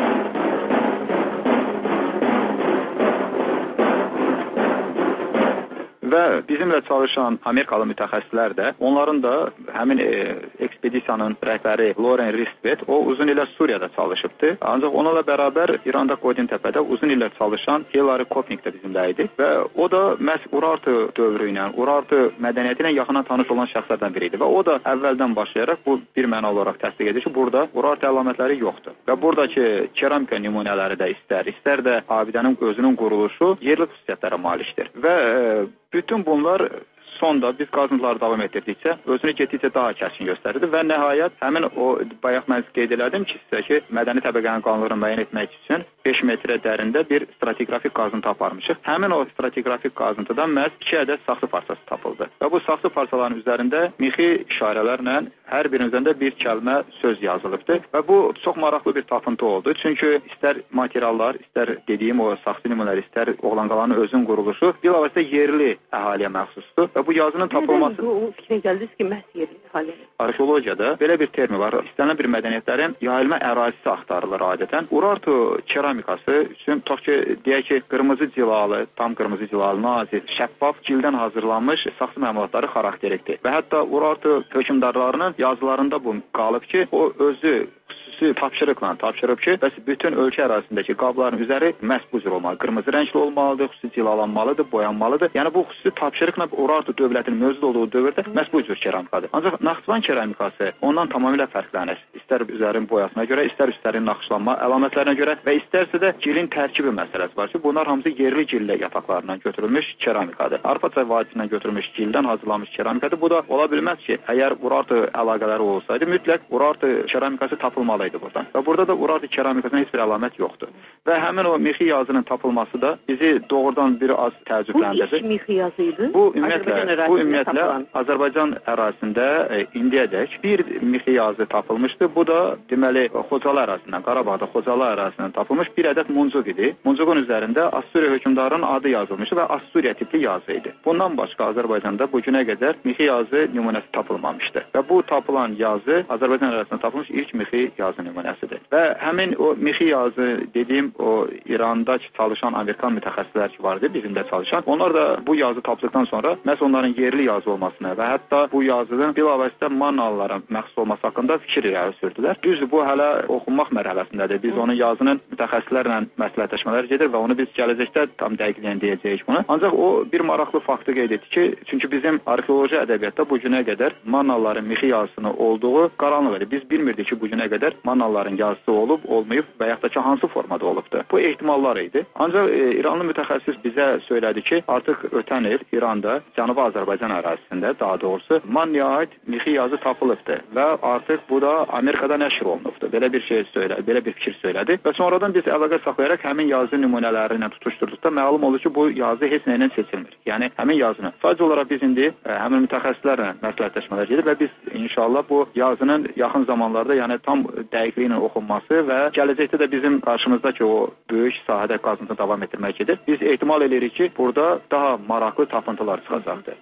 Və bizimlə çalışan Amerikalı mütəxəssislər də, onların da həmin ekspedisiyanın rəhbəri Loren Ristvet, o uzun illər Suriyada çalışıbdı. Ancaq onunla bərabər İranda Qodintəpədə uzun illər çalışan Hillary Kopnik də bizimlə idi və o da məhz Urartu dövrü ilə, Urartu mədəniyyəti ilə yaxından tanış olan şəxslərdən biri idi və o da əvvəldən başlayaraq bu bir mənalı olaraq təsdiq edir ki, burada Urartu əlamətləri yoxdur. Və buradakı keramika nümunələri də istər də abidənin özünün quruluşu yerli xüsusiyyətlərə malikdir. Və bütün bunlar sonda biz qazıntıları davam etdirdikcə özünü getdikcə daha kəskin göstərirdi və nəhayət həmin o bayaq mən qeyd elədim ki, sizə ki, mədəni təbəqənin qalınlığını müəyyən etmək üçün 5 metrə dərində bir stratigrafik qazıntı aparmışıq. Həmin o stratigrafik qazıntıdan məhz 2 ədəd saxsı parçası tapıldı. Və bu saxsı parçaların üzərində mixi işarələrlə hər birinin üzərində bir kəlmə söz yazılıbdı və bu çox maraqlı bir tapıntı oldu. Çünki istər materiallar, istər dediyim o saxsı nümunələri, istər Oğlanqalanın özünün quruluşu bilavasitə yerli əhaliyə məxsusdur və bu yazının tapılması... O fikrə gəldiniz ki, məhz yerli əhaliyə. Arxeologiyada belə bir termin var. İstənilən bir mədəniyyətlərin yayılma ərazisi axtarılır adətən. Urartu keramikası üçün tutaq ki, deyək ki, qırmızı cilalı, tam qırmızı cilalı, nazik, şəffaf cildən hazırlanmış saxsı məmulatları xarakterikdir. Və hətta Urartu hökmdarlarının yazılarında bu qalıb ki, o özü xüsusi tapşırıqla tapşırıb ki, bəs bütün ölkə ərazisindəki qabların üzəri məhz bu cür olmalı, qırmızı rəngli olmalıdır, xüsusi cilalanmalıdır, boyanmalıdır. Yəni bu xüsusi tapşırıqla Urartu dövlətinin mövcud olduğu dövrdə məhz bu cür keramikadır. Ancaq Naxçıvan keramikası ondan tamamilə fərqlənir. İstər üzərin boyasına görə, istər üstlərin naxışlanma əlamətlərinə görə və istərsə də gilin tərkibi məsələsi var ki, bunlar hamısı yerli gillə yataqlarından götürülmüş keramikadır. Arpaçay vadisindən götürülmüş gildən hazırlanmış keramikadır. Bu da ola bilməz ki, əgər Urartu əlaqələri olsaydı, mütləq Urartu keramikası tapılmalıydı buradan. Və burada da Urartu keramikasına heç bir əlamət yoxdur. Və həmin o mixi yazının tapılması da bizi doğrudan bir az təəccübləndirdi. Bu ilk mixi yazı idi? Bu ümumiyyətlə Azərbaycan ərazisində indiyədək bir mixi yazı tapılmışdı. Bu da deməli Xocalı ərazisindən, Qarabağda Xocalı ərazisindən tapılmış bir ədəd muncuq idi. Muncuqun üzərində Assuriya hökmdarının adı yazılmışdı və Assuriya tipli yazı idi. Bundan başqa Azərbaycanda bu günə qədər mixi yazı nümunəsi tapılmamışdı. Və bu tapılan yazı Azərbaycan ərazisində tapılmış ilk mixi yazı nümunəsidir. Və həmin o mixi yazı dediyim o İranda çalışan Amerikan mütəxəssislər ki vardı, bizimlə çalışan. Onlar da bu yazı tapıldıqdan sonra məhz onların yerli yazı olmasını və hətta bu yazının bilavasitə Mannalılara məxsus olması haqqında fikir irəli sürdülər. Düzdür, bu hələ oxunmaq mərhələsindədir. Biz onun yazının mütəxəssislərlə məsləhətləşmələr gedir və onu biz gələcəkdə tam dəqiqləyən deyəcəyik bunu. Ancaq o bir maraqlı faktı qeyd etdi ki, çünki bizim arxeoloji ədəbiyyatda bu günə qədər Mannalıların mixi yazısının olduğu qaranlıq idi. Biz bilmirdik ki, bu günə qədər Mannalıların yazısı olub, olmayıb və yaxud da ki, hansı formada olubdur. Bu ehtimallar idi. Ancaq İranlı mütəxəssis bizə söylədi ki, artıq ötən il İranda, Cənubi Azərbaycan ərazisində, daha doğrusu Mannaya aid mixi yazı tapılıbdır və artıq bu da Amerikada nəşr olunubdur. Belə bir şey söylədi, belə bir fikir söylədi və sonradan biz əlaqə saxlayaraq həmin yazı nümunələri ilə tutuşdurduqda məlum olur ki, bu yazı heç nə ilə seçilmir. Yəni həmin yazını sadəcə olaraq biz indi həmin mütəxəssislərlə məsləhətləşmələr gedir və biz inşallah bu yazının yaxın zamanlarda, yəni tam dəqiqliyi ilə oxunması və gələcəkdə də bizim qarşımızdakı o böyük sahədə qazıntı davam etdirmək gedir. Biz ehtimal edirik ki, burada daha maraqlı tapıntılar çıxacaqdır.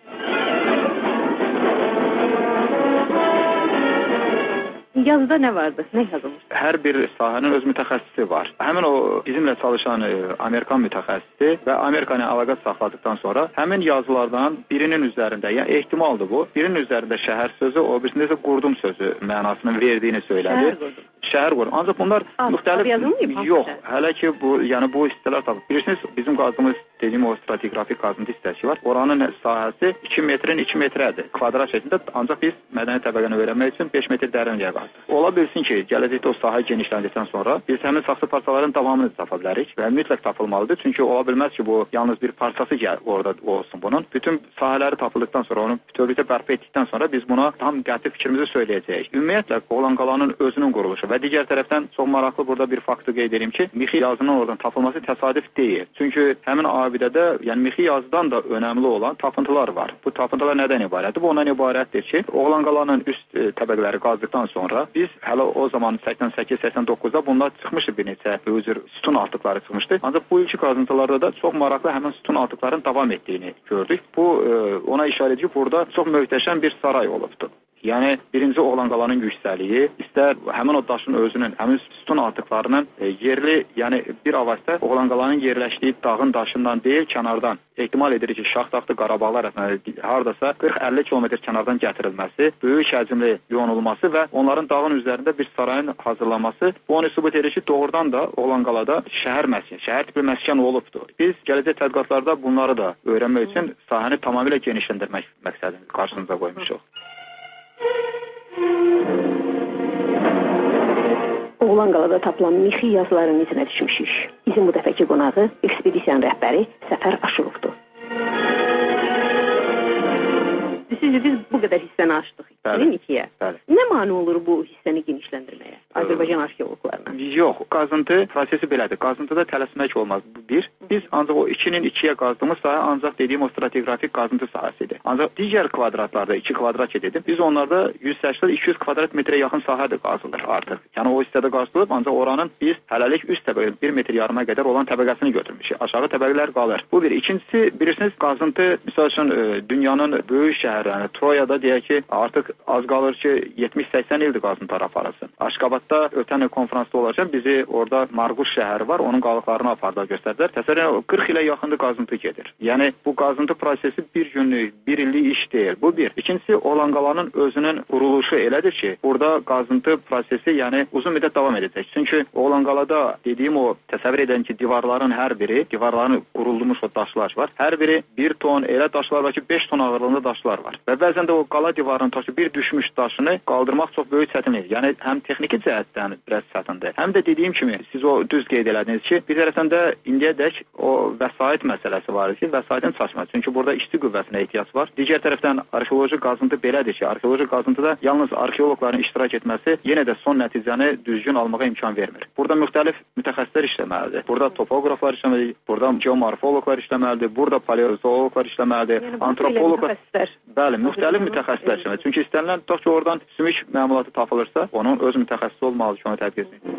Yazıda nə vardı? Nə yazılmış? Hər bir sahənin öz mütəxəssisi var. Həmin o bizimlə çalışan Amerikan mütəxəssisi və Amerikaya əlaqə saxladıqdan sonra həmin yazılardan birinin üzərində, yəni ehtimaldır bu, birinin üzərində şəhər sözü, o birisində isə qurdum sözü mənasını verdiyini söylədi. şəhər qoyulur. Ancaq bunlar müxtəlif yox. Hələ ki bu, yəni bu hissələr tapılır. Bilirsiniz, bizim qazdığımız dediyim o stratigrafik qazıntı hissəsi var. Oranın sahəsi 2 metrin 2 metrədir. Kvadrat şəklində. Ancaq biz mədəni təbəqəni öyrənmək üçün 5 metr dərinliyə qazdıq. Ola bilsin ki, gələcəkdə o sahə genişləndikdən sonra biz həmin saxsı parçaların davamını tapa bilərik və mütləq tapılmalıdır. Çünki ola bilməz ki, bu yalnız bir parçası orada olsun bunun. Bütün sahələri tapıldıqdan sonra, onu bütövlükdə bərpa etdikdən sonra biz buna tam qəti fikrimizi söyləyəcəyik. Ümumiyyətlə, Oğlanqalanın özünün quruluşu və digər tərəfdən çox maraqlı burada bir faktı qeyd edeyim ki, mixi yazının oradan tapılması təsadüf deyil. Çünki həmin abidədə, yəni mixi yazıdan da önəmli olan tapıntılar var. Bu tapıntılar nədən ibarətdir? Bu ondan ibarətdir ki, Oğlanqalanın üst təbəqələri qazdıqdan sonra biz hələ o zaman 88-89-da bunlar çıxmışdı bir neçə üzr sütun artıqları çıxmışdı. Ancaq bu ilki qazıntılarda da çox maraqlı həmin sütun artıqların davam etdiyini gördük. Bu ona işarə edir ki, burada çox möhtəşəm bir saray olubdu. Yəni birinci Oğlanqalanın yüksəliyi, istər həmin o daşın özünün, həmin sütun artıqlarının yerli, yəni bir avazda Oğlanqalanın yerləşdiyi dağın daşından deyil, kənardan. Ehtimal edirik ki, Şaxdağlı Qarabağlar arasında hardasa 40-50 kilometr kənardan gətirilməsi, böyük həcmli yonulması və onların dağın üzərində bir sarayın hazırlanması bu onu sübut edir ki, doğrudan da Oğlanqalada şəhər tipli məskən olubdu. Biz gələcək tədqiqatlarda bunları da öyrənmək üçün sahəni tamamilə genişləndirmək məqsədini qarşımıza qoymuşuq. Oğlanqalada tapılan mixi yazıların izinə düşmüşük. Bizim bu dəfəki qonağı ekspedisiyanın rəhbəri Səfər Aşırovdur. Sizcə biz bu qədər hissəni açdıq. 2-yə. Nə mane olur bu hissəni genişləndirməyə Azərbaycan arxeologlarına? Yox, qazıntı prosesi belədir. Qazıntıda tələsmək olmaz. Bir, biz ancaq o 2-nin 2-yə qazdığımız sahə ancaq dediyim o stratigrafik qazıntı sahəsidir. Ancaq digər kvadratlarda, 2 kvadrat dedim, biz onlarda 180-200 kvadrat metrə yaxın sahədir qazılır artıq. Yəni o hissədə qazılıb, ancaq oranın biz hələlik üst təbəqə 1 metr yarıma qədər olan təbəqəsini götürmüşük. Aşağı təbəqələr qalır. Bu bir. İkincisi, bilirsiniz, qazıntı misal üçün dünyanın böyük şəhərləri, Troyada deyək ki, artıq az qalır ki 70-80 ildir qazıntılar aparılsın. Aşqabadda ötən il konfransda olarkən bizi orada Marquş şəhəri var, onun qalıqlarını apardılar, göstərdilər. Təsəvvürən 40 ilə yaxındır qazıntı gedir. Yəni bu qazıntı prosesi bir günlük, bir illik iş deyil. Bu bir. İkincisi, Oğlanqalanın özünün quruluşu elədir ki, burada qazıntı prosesi yəni uzun müddət davam edəcək. Çünki Oğlanqalada dediyim o təsəvvür edən ki, divarların hər biri, divarların qurulmuş o daşlar var. Hər biri 1 ton elə daşlar var ki, 5 ton ağırlığında daşlar var. Və bəzən də o qala divarının taşı bir düşmüş daşını qaldırmaq çox böyük çətinlikdir. Yəni həm texniki cəhətdən biraz çətindir. Həm də dediyim kimi siz o düz qeyd elədiniz ki, bir tərəfdən də indiyədək o vəsait məsələsi var ki, vəsaitin çatışması. Çünki burada işçi qüvvəsinə ehtiyac var. Digər tərəfdən arxeoloji qazıntı belədir ki, arxeoloji qazıntıda yalnız arxeoloqların iştirak etməsi yenə də son nəticəni düzgün almağa imkan vermir. Burada müxtəlif mütəxəssislər işləməlidir. Burada topoqraflar işləməlidir, burada geomorfoloqlar işləməlidir, burada paleozooloqlar işləməlidir, antropoloqlar. Bəli, müxtəlif mütəxəssislər işləməlidir. Çünki istənilən tutaq ki, oradan sümük məlumatı tapılırsa, onun öz mütəxəssisi olmalıdır ki, onu tədqiq etsin.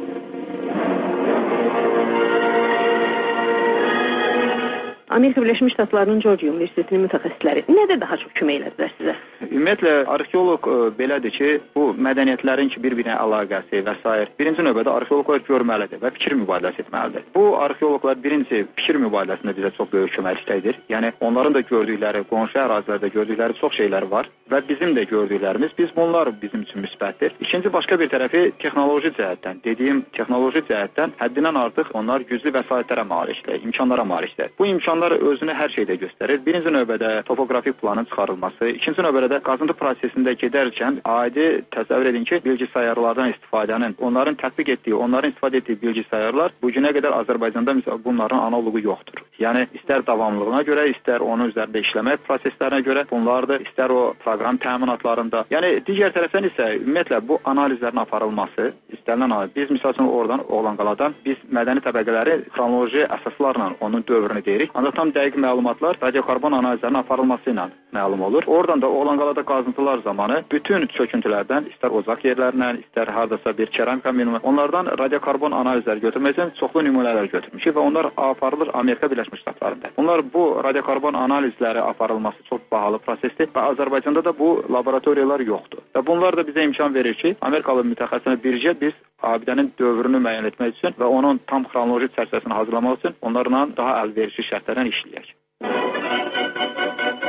Amerika Birləşmiş Ştatlarının Georgia Universitetinin mütəxəssisləri nədə daha çox kömək elədilər sizə? Ümumiyyətlə, arxeoloq belədir ki, bu mədəniyyətlərin ki, bir-birinə əlaqəsi və s. birinci növbədə arxeoloqlar görməlidir və fikir mübadiləsi etməlidir. Bu arxeoloqlar birinci fikir mübadiləsində bizə çox böyük köməklikdədir. Yəni, onların da gördükləri, qonşu ərazilərdə gördükləri çox şeylər var və bizim də gördüklərimiz, bunlar bizim üçün müsbətdir. İkinci, başqa bir tərəfi texnoloji cəhətdən, dediyim texnoloji cəhətdən həddindən artıq onlar güclü vəsaitlərə malikdir, imkanlara malikdir. Bu imkanlar özünü hər şeydə göstərir. Birinci növbədə topoqrafik planın çıxarılması, ikinci növbədə qazıntı prosesində gedərkən adi təsəvvür edin ki, bilgisayarlardan istifadənin, onların tətbiq etdiyi, onların istifadə etdiyi bilgisayarlar bu günə qədər Azərbaycanda bunların analogu yoxdur. Yəni, istər davamlılığına görə, istər onun üzərində işləmək proseslərinə görə bunlardır, istər o proqram təminatlarında. Yəni, digər tərəfdən isə ümumiyyətlə bu analizlərin aparılması, istənilən analiz. Biz, misal üçün, oradan, Oğlanqaladan biz mədəni təbəqələri xronoloji əsaslarla onun dövrünü deyirik. Ancaq tam dəqiq məlumatlar radiokarbon analizlərinin aparılması ilə məlum olur. Oradan da Oğlanqalada qazıntılar zamanı bütün çöküntülərdən, istər ocaq yerlərindən, istər hardasa bir keramika minimum, onlardan radiokarbon analizləri götürmək üçün çoxlu nümunələr götürmüşük və onlar aparılır Amerika Birləşmiş Ştatlarında. Bunlar bu radiokarbon analizləri aparılması çox bahalı prosesdir və Azərbaycanda da bu laboratoriyalar yoxdur. Və bunlar da bizə imkan verir ki, Amerikalı mütəxəssislə birgə biz abidənin dövrünü müəyyən etmək üçün və onun tam xronoloji çərçivəsini hazırlamaq üçün onlarla daha əlverişli şərtlərlə işləyək.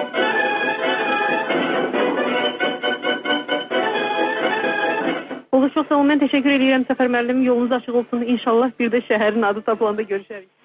Olur Çox sağ olun. Mən təşəkkür edirəm Səfər müəllim. Yolunuz açıq olsun. İnşallah bir də şəhərin adı tapılanda görüşərik.